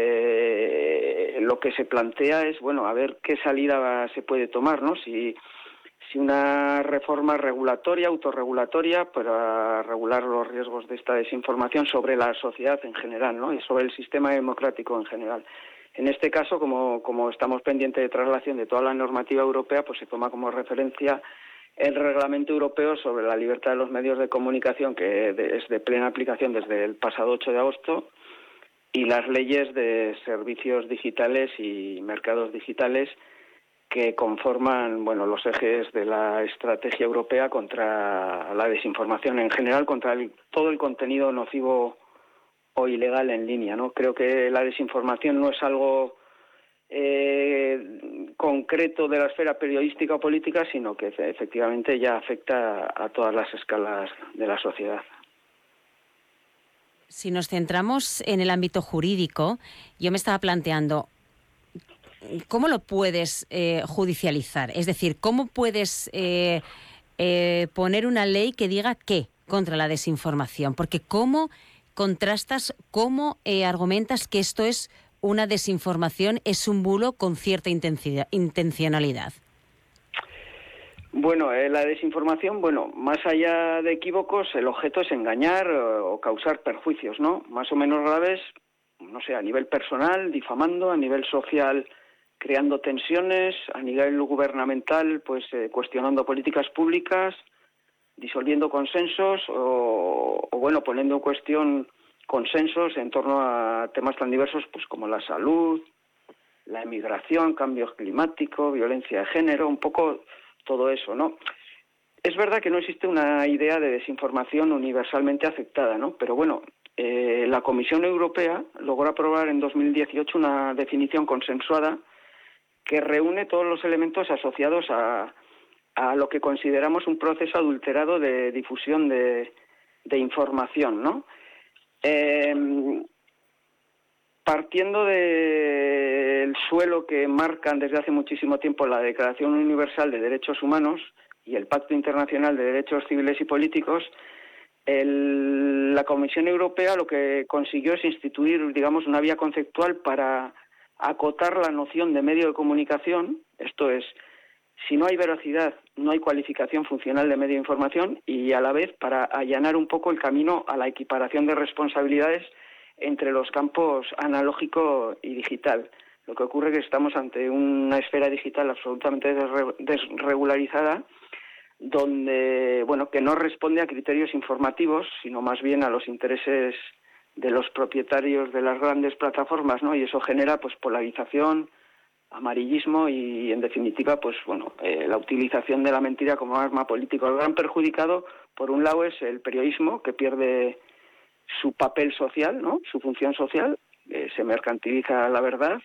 eh, lo que se plantea es, bueno, a ver qué salida se puede tomar, ¿no? Si, si una reforma regulatoria, autorregulatoria, para regular los riesgos de esta desinformación sobre la sociedad en general, ¿no?, y sobre el sistema democrático en general. En este caso, como, como estamos pendientes de traslación de toda la normativa europea, pues se toma como referencia el Reglamento Europeo sobre la Libertad de los Medios de Comunicación, que es de plena aplicación desde el pasado ocho de agosto, y las leyes de servicios digitales y mercados digitales que conforman, bueno, los ejes de la estrategia europea contra la desinformación en general, contra el, todo el contenido nocivo o ilegal en línea, ¿no? Creo que la desinformación no es algo Eh, concreto de la esfera periodística o política, sino que efectivamente ya afecta a todas las escalas de la sociedad. Si nos centramos en el ámbito jurídico, yo me estaba planteando, ¿cómo lo puedes eh, judicializar? Es decir, ¿cómo puedes eh, eh, poner una ley que diga qué contra la desinformación? Porque ¿cómo contrastas, cómo eh, argumentas que esto es una desinformación, es un bulo con cierta intencionalidad? Bueno, eh, la desinformación, bueno, más allá de equívocos, el objeto es engañar o, o causar perjuicios, ¿no?, más o menos graves no sé, a nivel personal, difamando, a nivel social, creando tensiones, a nivel gubernamental, pues eh, cuestionando políticas públicas, disolviendo consensos o, o, bueno, poniendo en cuestión consensos en torno a temas tan diversos pues como la salud, la emigración, cambio climático, violencia de género, un poco todo eso, ¿no? Es verdad que no existe una idea de desinformación universalmente aceptada, ¿no? Pero bueno, eh, la Comisión Europea logró aprobar en dos mil dieciocho una definición consensuada que reúne todos los elementos asociados a, a lo que consideramos un proceso adulterado de difusión de, de información, ¿no? Eh, partiendo del suelo que marcan desde hace muchísimo tiempo la Declaración Universal de Derechos Humanos y el Pacto Internacional de Derechos Civiles y Políticos, el, la Comisión Europea lo que consiguió es instituir, digamos, una vía conceptual para acotar la noción de medio de comunicación, esto es, si no hay veracidad, no hay cualificación funcional de medio de información, y a la vez para allanar un poco el camino a la equiparación de responsabilidades entre los campos analógico y digital. Lo que ocurre es que estamos ante una esfera digital absolutamente desre- desregularizada, donde, bueno, que no responde a criterios informativos, sino más bien a los intereses de los propietarios de las grandes plataformas, ¿no? Y eso genera, pues, polarización, amarillismo y, en definitiva, pues, bueno, eh, la utilización de la mentira como arma política. El gran perjudicado, por un lado, es el periodismo, que pierde su papel social, ¿no? Su función social, eh, se mercantiliza la verdad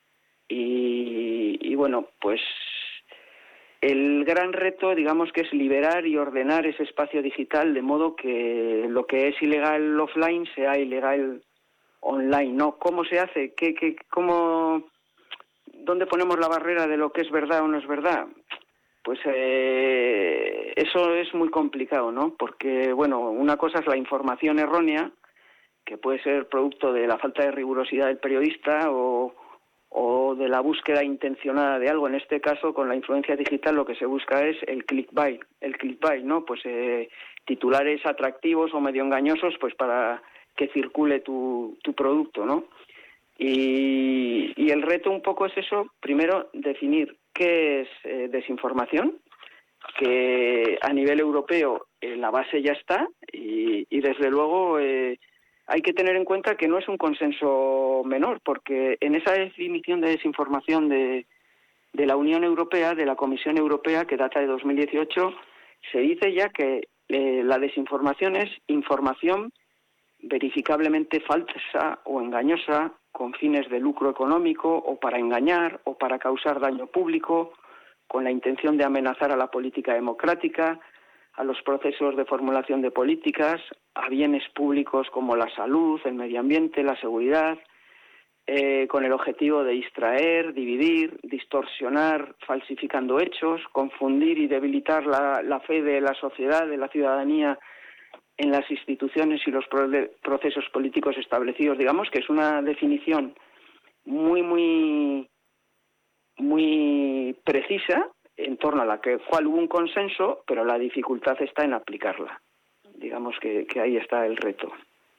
y, y, bueno, pues el gran reto, digamos, que es liberar y ordenar ese espacio digital de modo que lo que es ilegal offline sea ilegal online, ¿no? ¿Cómo se hace? ¿Qué, qué, cómo, dónde ponemos la barrera de lo que es verdad o no es verdad? Pues eh, eso es muy complicado, ¿no? Porque, bueno, una cosa es la información errónea, que puede ser producto de la falta de rigurosidad del periodista o o de la búsqueda intencionada de algo. En este caso, con la influencia digital, lo que se busca es el clickbait, el clickbait, ¿no? Pues eh, titulares atractivos o medio engañosos, pues para que circule tu, tu producto, ¿no? Y, y el reto un poco es eso, primero, definir qué es eh, desinformación, que a nivel europeo eh, la base ya está, y, y desde luego eh, hay que tener en cuenta que no es un consenso menor, porque en esa definición de desinformación de, de la Unión Europea, de la Comisión Europea, que data de dos mil dieciocho, se dice ya que eh, la desinformación es información verificablemente falsa o engañosa con fines de lucro económico o para engañar o para causar daño público, con la intención de amenazar a la política democrática, a los procesos de formulación de políticas, a bienes públicos como la salud, el medio ambiente, la seguridad, eh, con el objetivo de distraer, dividir, distorsionar, falsificando hechos, confundir y debilitar la, la fe de la sociedad, de la ciudadanía en las instituciones y los procesos políticos establecidos. Digamos que es una definición muy, muy, muy precisa, en torno a la que, cual hubo un consenso, pero la dificultad está en aplicarla. Digamos que, que ahí está el reto.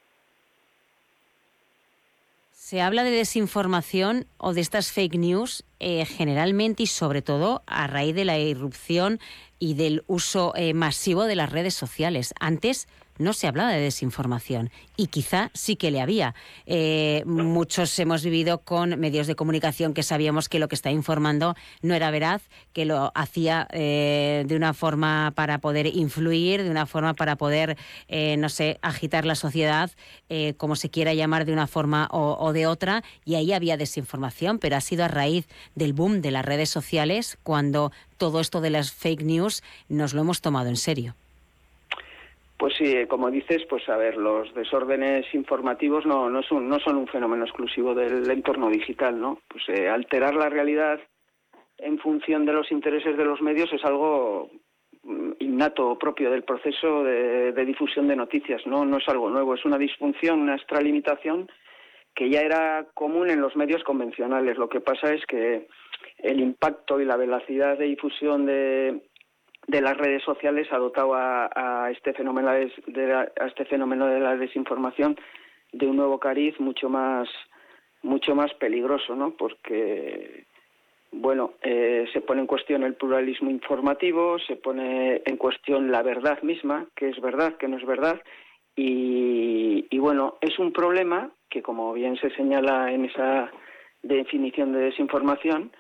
Se habla de desinformación o de estas fake news eh, generalmente y sobre todo a raíz de la irrupción y del uso eh, masivo de las redes sociales. Antes no se hablaba de desinformación y quizá sí que le había. Eh, muchos hemos vivido con medios de comunicación que sabíamos que lo que está informando no era veraz, que lo hacía eh, de una forma para poder influir, de una forma para poder, eh, no sé, agitar la sociedad, eh, como se quiera llamar, de una forma o, o de otra, y ahí había desinformación, pero ha sido a raíz del boom de las redes sociales cuando todo esto de las fake news nos lo hemos tomado en serio. Pues sí, como dices, pues a ver, los desórdenes informativos no no son no son un fenómeno exclusivo del entorno digital, ¿no? Pues eh, alterar la realidad en función de los intereses de los medios es algo innato, propio del proceso de, de difusión de noticias, ¿no? No es algo nuevo, es una disfunción, una extralimitación que ya era común en los medios convencionales. Lo que pasa es que el impacto y la velocidad de difusión de de las redes sociales ha dotado a, a este fenómeno de, de la, a este fenómeno de la desinformación de un nuevo cariz mucho más mucho más peligroso, ¿no? Porque, bueno, eh, se pone en cuestión el pluralismo informativo, se pone en cuestión la verdad misma, qué es verdad, qué no es verdad, y, y bueno, es un problema que, como bien se señala en esa definición de desinformación,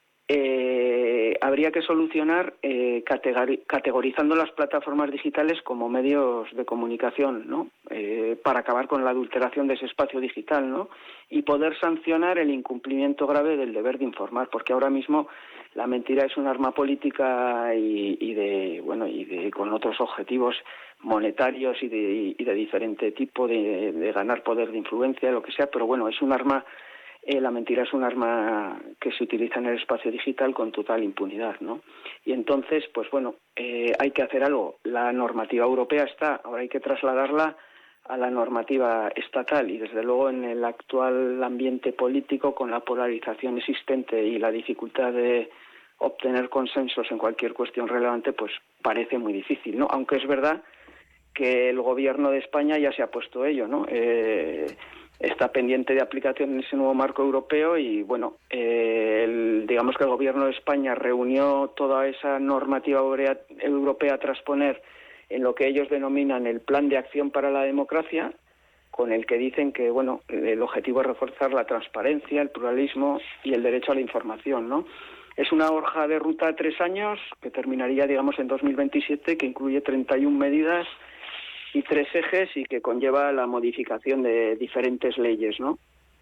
eh, habría que solucionar eh, categori- categorizando las plataformas digitales como medios de comunicación, ¿no? Eh, para acabar con la adulteración de ese espacio digital, ¿no? Y poder sancionar el incumplimiento grave del deber de informar, porque ahora mismo la mentira es un arma política y, y de bueno y de con otros objetivos monetarios y de, y de diferente tipo de, de ganar poder de influencia, lo que sea, pero bueno, es un arma. Eh, la mentira es un arma que se utiliza en el espacio digital con total impunidad, ¿no? Y entonces, pues bueno, eh, hay que hacer algo. La normativa europea está, ahora hay que trasladarla a la normativa estatal y desde luego en el actual ambiente político, con la polarización existente y la dificultad de obtener consensos en cualquier cuestión relevante, pues parece muy difícil, ¿no? Aunque es verdad que el gobierno de España ya se ha puesto ello, ¿no? Eh, está pendiente de aplicación en ese nuevo marco europeo y, bueno, eh, el, digamos que el Gobierno de España reunió toda esa normativa europea, europea a transponer en lo que ellos denominan el Plan de Acción para la Democracia, con el que dicen que, bueno, el objetivo es reforzar la transparencia, el pluralismo y el derecho a la información, ¿no? Es una hoja de ruta a tres años que terminaría, digamos, en dos mil veintisiete, que incluye treinta y una medidas y tres ejes y que conlleva la modificación de diferentes leyes, ¿no?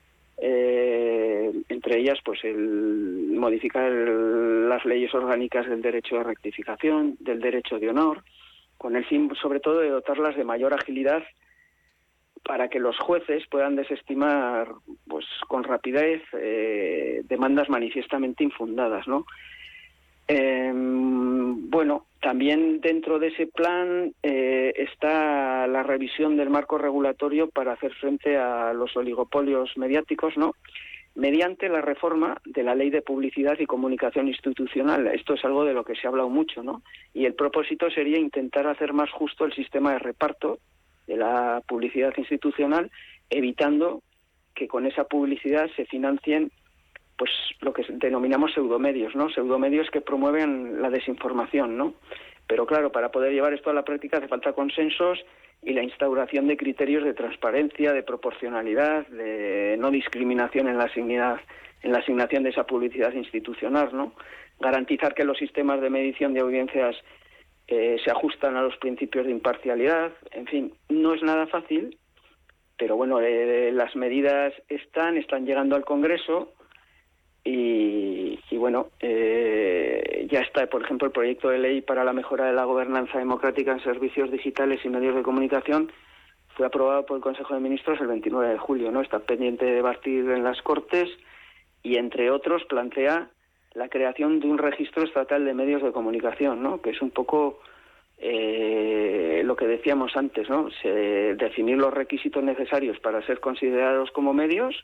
Eh, entre ellas, pues, el modificar el, las leyes orgánicas del derecho de rectificación, del derecho de honor, con el fin, sobre todo, de dotarlas de mayor agilidad para que los jueces puedan desestimar, pues, con rapidez eh, demandas manifiestamente infundadas, ¿no? Eh, bueno, también dentro de ese plan eh, está la revisión del marco regulatorio para hacer frente a los oligopolios mediáticos, ¿no? Mediante la reforma de la Ley de Publicidad y Comunicación Institucional. Esto es algo de lo que se ha hablado mucho, ¿no? Y el propósito sería intentar hacer más justo el sistema de reparto de la publicidad institucional, evitando que con esa publicidad se financien, pues, lo que denominamos pseudomedios, ¿no? Pseudomedios que promueven la desinformación, ¿no? Pero claro, para poder llevar esto a la práctica hace falta consensos y la instauración de criterios de transparencia, de proporcionalidad, de no discriminación en la asignación, en la asignación de esa publicidad institucional, ¿no? Garantizar que los sistemas de medición de audiencias eh, se ajustan a los principios de imparcialidad. En fin, no es nada fácil, pero bueno, eh, las medidas están, están llegando al Congreso. Y, y bueno, eh, ya está, por ejemplo, el proyecto de ley para la mejora de la gobernanza democrática en servicios digitales y medios de comunicación fue aprobado por el Consejo de Ministros el veintinueve de julio, ¿no? Está pendiente de debatir en las Cortes y, entre otros, plantea la creación de un registro estatal de medios de comunicación, ¿no? Que es un poco eh, lo que decíamos antes, ¿no? Se, definir los requisitos necesarios para ser considerados como medios.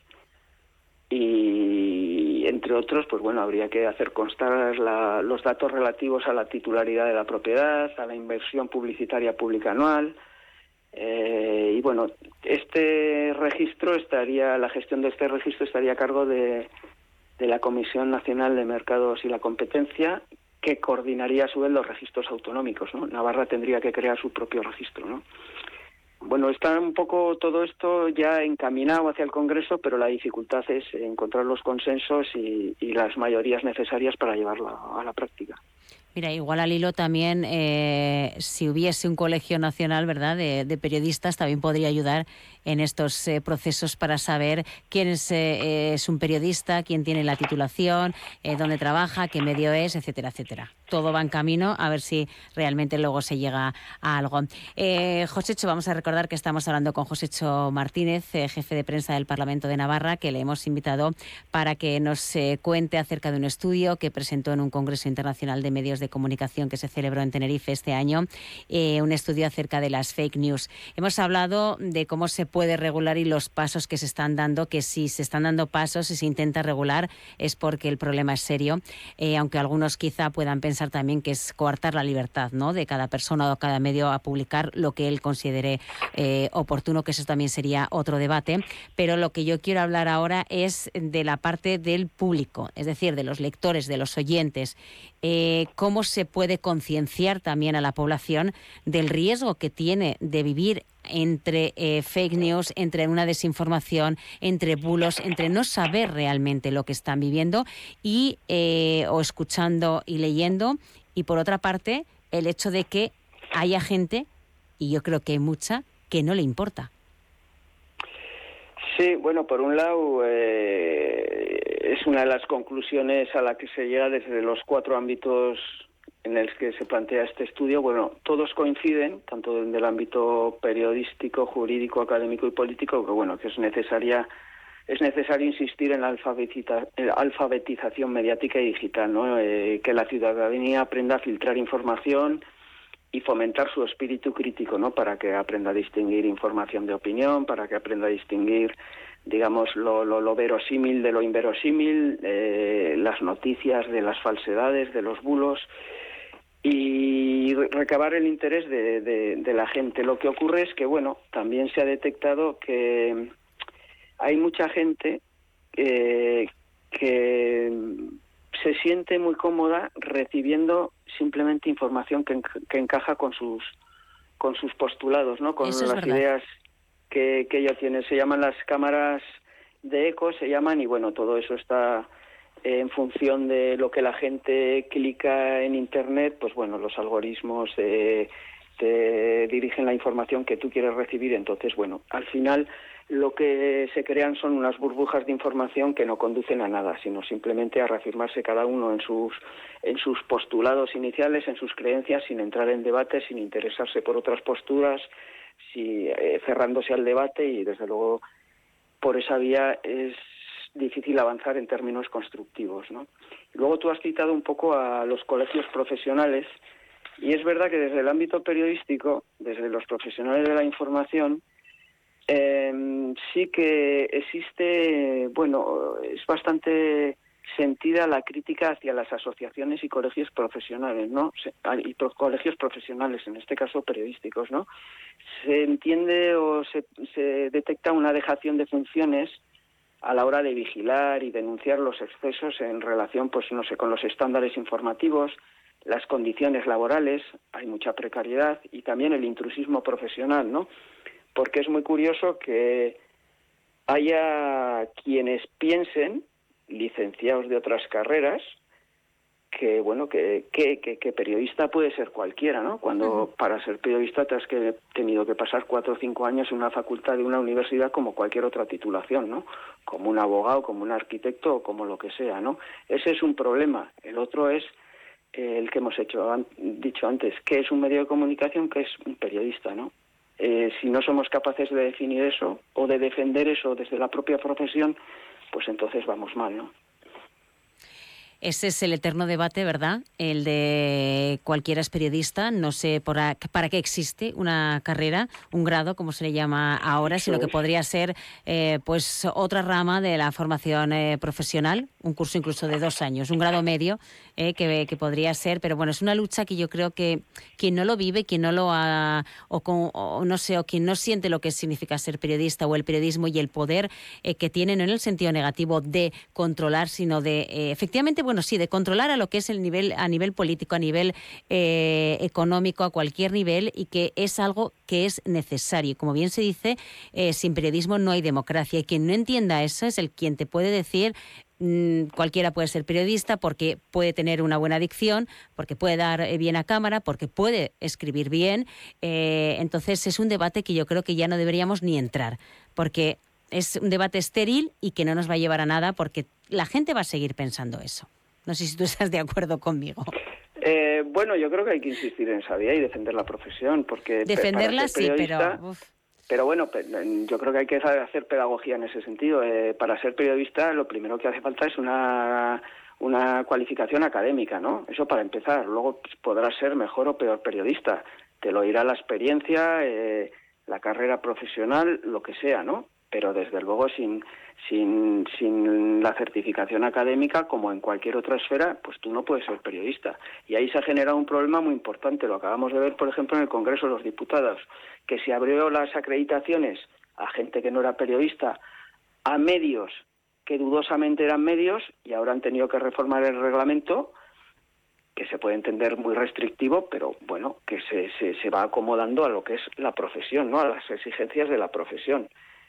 Y, entre otros, pues bueno, habría que hacer constar la, los datos relativos a la titularidad de la propiedad, a la inversión publicitaria pública anual. Eh, y bueno, este registro estaría, la gestión de este registro estaría a cargo de, de la Comisión Nacional de Mercados y la Competencia, que coordinaría a su vez los registros autonómicos, ¿no? Navarra tendría que crear su propio registro, ¿no? Bueno, está un poco todo esto ya encaminado hacia el Congreso, pero la dificultad es encontrar los consensos y, y las mayorías necesarias para llevarlo a la práctica. Mira, igual al hilo también, eh, si hubiese un colegio nacional, ¿verdad?, de, de periodistas, también podría ayudar en estos eh, procesos para saber quién es, eh, es un periodista, quién tiene la titulación, eh, dónde trabaja, qué medio es, etcétera, etcétera. Todo va en camino, a ver si realmente luego se llega a algo. Eh, Josécho, vamos a recordar que estamos hablando con Josécho Martínez, eh, jefe de prensa del Parlamento de Navarra, que le hemos invitado para que nos eh, cuente acerca de un estudio que presentó en un Congreso Internacional de Medios de Comunicación que se celebró en Tenerife este año, eh, un estudio acerca de las fake news. Hemos hablado de cómo se puede regular y los pasos que se están dando, que si se están dando pasos y se intenta regular es porque el problema es serio, eh, aunque algunos quizá puedan pensar pensar también que es coartar la libertad, ¿no?, de cada persona o cada medio a publicar lo que él considere eh, oportuno, que eso también sería otro debate. Pero lo que yo quiero hablar ahora es de la parte del público, es decir, de los lectores, de los oyentes. Eh, ¿Cómo se puede concienciar también a la población del riesgo que tiene de vivir entre eh, fake news, entre una desinformación, entre bulos, entre no saber realmente lo que están viviendo y eh, o escuchando y leyendo? Y por otra parte, el hecho de que haya gente, y yo creo que hay mucha, que no le importa. Sí, bueno, por un lado eh, es una de las conclusiones a la que se llega desde los cuatro ámbitos en el que se plantea este estudio. Bueno, todos coinciden, tanto en el ámbito periodístico, jurídico, académico y político, que bueno, que es necesaria, es necesario insistir en la alfabetiza, alfabetización mediática y digital, ¿no? Eh, que la ciudadanía aprenda a filtrar información y fomentar su espíritu crítico, ¿no?, para que aprenda a distinguir información de opinión, para que aprenda a distinguir, digamos, lo, lo, lo verosímil de lo inverosímil, eh, las noticias de las falsedades, de los bulos, y recabar el interés de, de, de la gente. Lo que ocurre es que, bueno, también se ha detectado que hay mucha gente eh, que se siente muy cómoda recibiendo simplemente información que, enc- que encaja con sus con sus postulados, ¿no?, con Eso es las verdad. ideas que, que ella tiene. Se llaman las cámaras de eco, se llaman, y bueno, todo eso está en función de lo que la gente clica en Internet. Pues bueno, los algoritmos eh, te dirigen la información que tú quieres recibir. Entonces, bueno, al final lo que se crean son unas burbujas de información que no conducen a nada, sino simplemente a reafirmarse cada uno en sus en sus postulados iniciales, en sus creencias, sin entrar en debate, sin interesarse por otras posturas, si, eh, cerrándose al debate, y desde luego por esa vía es difícil avanzar en términos constructivos, ¿no? Luego tú has citado un poco a los colegios profesionales, y es verdad que desde el ámbito periodístico, desde los profesionales de la información, eh, sí que existe, bueno, es bastante sentida la crítica hacia las asociaciones y colegios profesionales, ¿no? Se, y pro, colegios profesionales, en este caso periodísticos, ¿no? Se entiende o se, se detecta una dejación de funciones a la hora de vigilar y denunciar los excesos en relación, pues no sé, con los estándares informativos, las condiciones laborales, hay mucha precariedad, y también el intrusismo profesional, ¿no? Porque es muy curioso que haya quienes piensen, licenciados de otras carreras, que bueno, que, que, que, que periodista puede ser cualquiera, ¿no? Cuando uh-huh. para ser periodista te has que, tenido que pasar cuatro o cinco años en una facultad de una universidad como cualquier otra titulación, ¿no? Como un abogado, como un arquitecto o como lo que sea, ¿no? Ese es un problema. El otro es eh, el que hemos hecho an- dicho antes, ¿qué es un medio de comunicación? ¿Qué es un periodista, no? Eh, si no somos capaces de definir eso o de defender eso desde la propia profesión, pues entonces vamos mal, ¿no? Ese es el eterno debate, ¿verdad? El de cualquiera es periodista, no sé para, para qué existe una carrera, un grado, como se le llama ahora, sino que podría ser eh, pues otra rama de la formación eh, profesional, un curso incluso de dos años, un grado medio eh, que, que podría ser, pero bueno, es una lucha que yo creo que quien no lo vive, quien no lo ha, o, con, o no sé, o quien no siente lo que significa ser periodista o el periodismo y el poder eh, que tiene, no en el sentido negativo de controlar, sino de eh, efectivamente, bueno, sí, de controlar a lo que es el nivel, a nivel político, a nivel eh, económico, a cualquier nivel, y que es algo que es necesario. Como bien se dice, eh, sin periodismo no hay democracia, y quien no entienda eso es el quien te puede decir mmm, cualquiera puede ser periodista porque puede tener una buena dicción, porque puede dar bien a cámara, porque puede escribir bien. Eh, entonces es un debate que yo creo que ya no deberíamos ni entrar, porque es un debate estéril y que no nos va a llevar a nada, porque la gente va a seguir pensando eso. No sé si tú estás de acuerdo conmigo. Eh, bueno, yo creo que hay que insistir en esa vía y defender la profesión, porque defenderla para ser sí, pero uf. pero bueno, yo creo que hay que hacer pedagogía en ese sentido. Eh, para ser periodista, lo primero que hace falta es una una cualificación académica, ¿no? Eso para empezar. Luego pues, podrás ser mejor o peor periodista. Te lo dirá la experiencia, eh, la carrera profesional, lo que sea, ¿no? pero desde luego sin, sin, sin la certificación académica, como en cualquier otra esfera, pues tú no puedes ser periodista. Y ahí se ha generado un problema muy importante. Lo acabamos de ver, por ejemplo, en el Congreso de los Diputados, que se abrió las acreditaciones a gente que no era periodista, a medios que dudosamente eran medios, y ahora han tenido que reformar el reglamento, que se puede entender muy restrictivo, pero bueno, que se, se, se va acomodando a lo que es la profesión, ¿no? A las exigencias de la profesión.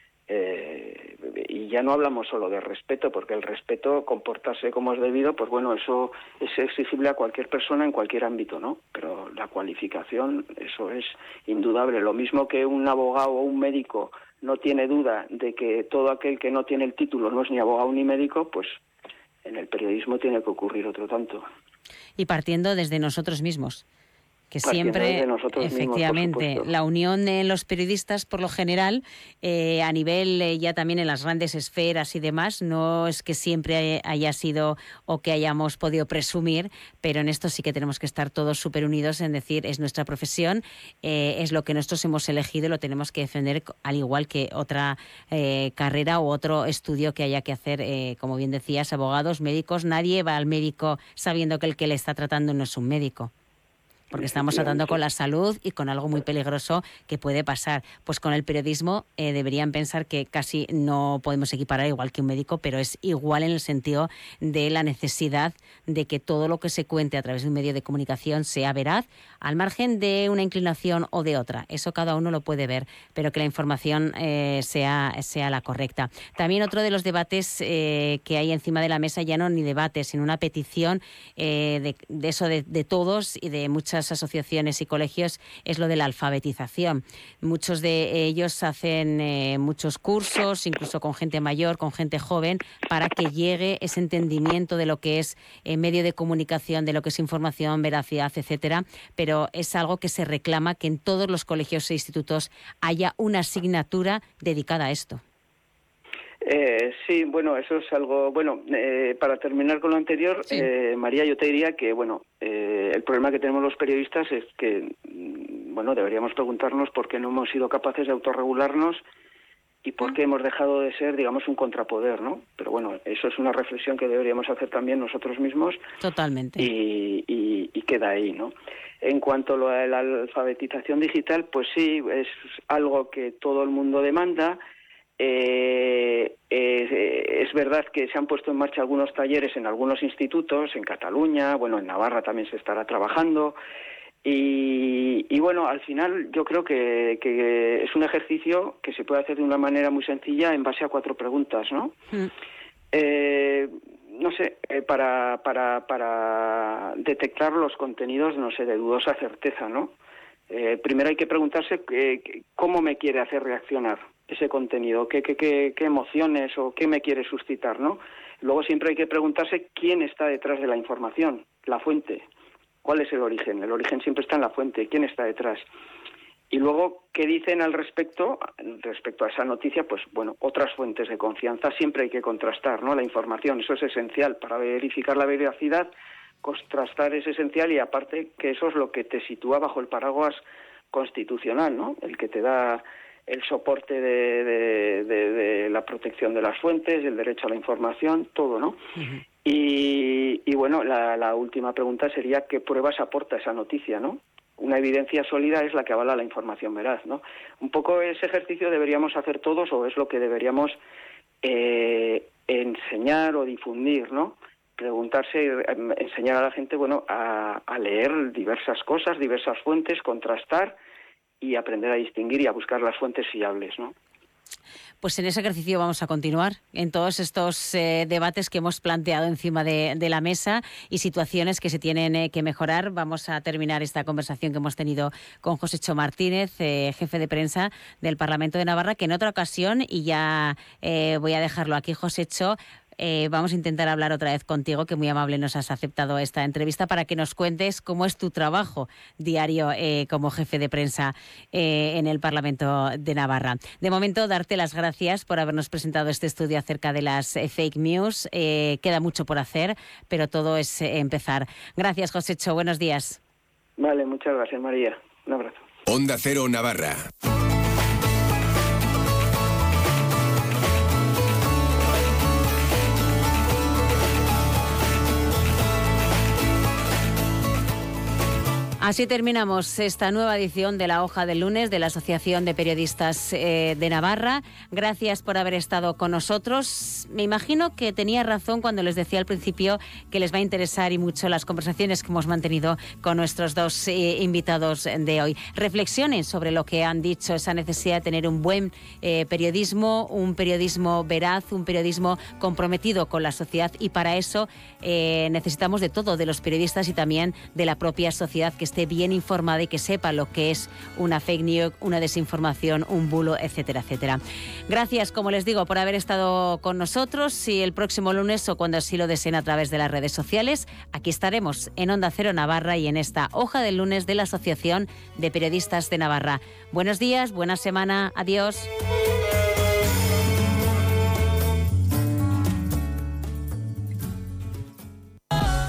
Eh, y ya no hablamos solo de respeto, porque el respeto, comportarse como es debido, pues bueno, eso es exigible a cualquier persona en cualquier ámbito, ¿no? Pero la cualificación, eso es indudable. Lo mismo que un abogado o un médico no tiene duda de que todo aquel que no tiene el título no es ni abogado ni médico, pues en el periodismo tiene que ocurrir otro tanto. Y partiendo desde nosotros mismos, que Partiendo siempre, desde nosotros efectivamente, mismos, la unión de los periodistas, por lo general, eh, a nivel eh, ya también en las grandes esferas y demás, no es que siempre haya sido o que hayamos podido presumir, pero en esto sí que tenemos que estar todos súper unidos en decir, es nuestra profesión, eh, es lo que nosotros hemos elegido y lo tenemos que defender al igual que otra eh, carrera u otro estudio que haya que hacer, eh, como bien decías, abogados, médicos. Nadie va al médico sabiendo que el que le está tratando no es un médico, porque estamos tratando con la salud y con algo muy peligroso que puede pasar. Pues con el periodismo eh, deberían pensar que casi no podemos equiparar igual que un médico, pero es igual en el sentido de la necesidad de que todo lo que se cuente a través de un medio de comunicación sea veraz, al margen de una inclinación o de otra. Eso cada uno lo puede ver, pero que la información eh, sea, sea la correcta. También otro de los debates eh, que hay encima de la mesa, ya no ni debate, sino una petición eh, de, de eso de, de todos y de muchas asociaciones y colegios, es lo de la alfabetización. Muchos de ellos hacen eh, muchos cursos, incluso con gente mayor, con gente joven, para que llegue ese entendimiento de lo que es eh, medio de comunicación, de lo que es información, veracidad, etcétera, pero es algo que se reclama que en todos los colegios e institutos haya una asignatura dedicada a esto. Eh, sí, bueno, eso es algo... Bueno, eh, para terminar con lo anterior, sí. eh, María, yo te diría que, bueno, eh, el problema que tenemos los periodistas es que, bueno, deberíamos preguntarnos por qué no hemos sido capaces de autorregularnos y por qué hemos dejado de ser, digamos, un contrapoder, ¿no? Pero bueno, eso es una reflexión que deberíamos hacer también nosotros mismos. Totalmente. Y, y, y queda ahí, ¿no? En cuanto a lo de la alfabetización digital, pues sí, es algo que todo el mundo demanda. Eh, eh, es verdad que se han puesto en marcha algunos talleres en algunos institutos, en Cataluña, bueno, en Navarra también se estará trabajando, y, y bueno, al final yo creo que, que es un ejercicio que se puede hacer de una manera muy sencilla en base a cuatro preguntas, ¿no? Mm. Eh, no sé, eh, para, para, para detectar los contenidos, no sé, de dudosa certeza, ¿no? Eh, primero hay que preguntarse eh, cómo me quiere hacer reaccionar ese contenido, qué, qué, qué, qué emociones o qué me quiere suscitar, ¿no? Luego siempre hay que preguntarse quién está detrás de la información, la fuente, cuál es el origen. El origen siempre está en la fuente, quién está detrás. Y luego, ¿qué dicen al respecto? Respecto a esa noticia, pues bueno, otras fuentes de confianza siempre hay que contrastar, ¿no? La información, eso es esencial para verificar la veracidad. Contrastar es esencial y aparte que eso es lo que te sitúa bajo el paraguas constitucional, ¿no? El que te da el soporte de, de, de, de la protección de las fuentes, el derecho a la información, todo, ¿no? Uh-huh. Y, y bueno, la, la última pregunta sería ¿qué pruebas aporta esa noticia, no? Una evidencia sólida es la que avala la información veraz, ¿no? Un poco ese ejercicio deberíamos hacer todos o es lo que deberíamos eh, enseñar o difundir, ¿no? Preguntarse, enseñar a la gente, bueno, a, a leer diversas cosas, diversas fuentes, contrastar y aprender a distinguir y a buscar las fuentes fiables, ¿no? Pues en ese ejercicio vamos a continuar, en todos estos eh, debates que hemos planteado encima de, de la mesa y situaciones que se tienen eh, que mejorar. Vamos a terminar esta conversación que hemos tenido con Josécho Martínez, eh, jefe de prensa del Parlamento de Navarra, que en otra ocasión, y ya eh, voy a dejarlo aquí, Josécho, Eh, vamos a intentar hablar otra vez contigo, que muy amable nos has aceptado esta entrevista, para que nos cuentes cómo es tu trabajo diario eh, como jefe de prensa eh, en el Parlamento de Navarra. De momento, darte las gracias por habernos presentado este estudio acerca de las eh, fake news. Eh, queda mucho por hacer, pero todo es eh, empezar. Gracias, Josécho. Buenos días. Vale, muchas gracias, María. Un abrazo. Onda Cero Navarra. Así terminamos esta nueva edición de la Hoja del Lunes de la Asociación de Periodistas eh, de Navarra. Gracias por haber estado con nosotros. Me imagino que tenía razón cuando les decía al principio que les va a interesar y mucho las conversaciones que hemos mantenido con nuestros dos eh, invitados de hoy. Reflexionen sobre lo que han dicho, esa necesidad de tener un buen eh, periodismo, un periodismo veraz, un periodismo comprometido con la sociedad, y para eso eh, necesitamos de todo, de los periodistas y también de la propia sociedad, que esté bien informada y que sepa lo que es una fake news, una desinformación, un bulo, etcétera, etcétera. Gracias, como les digo, por haber estado con nosotros, y el próximo lunes, o cuando así lo deseen a través de las redes sociales, aquí estaremos en Onda Cero Navarra y en esta Hoja del Lunes de la Asociación de Periodistas de Navarra. Buenos días, buena semana, adiós.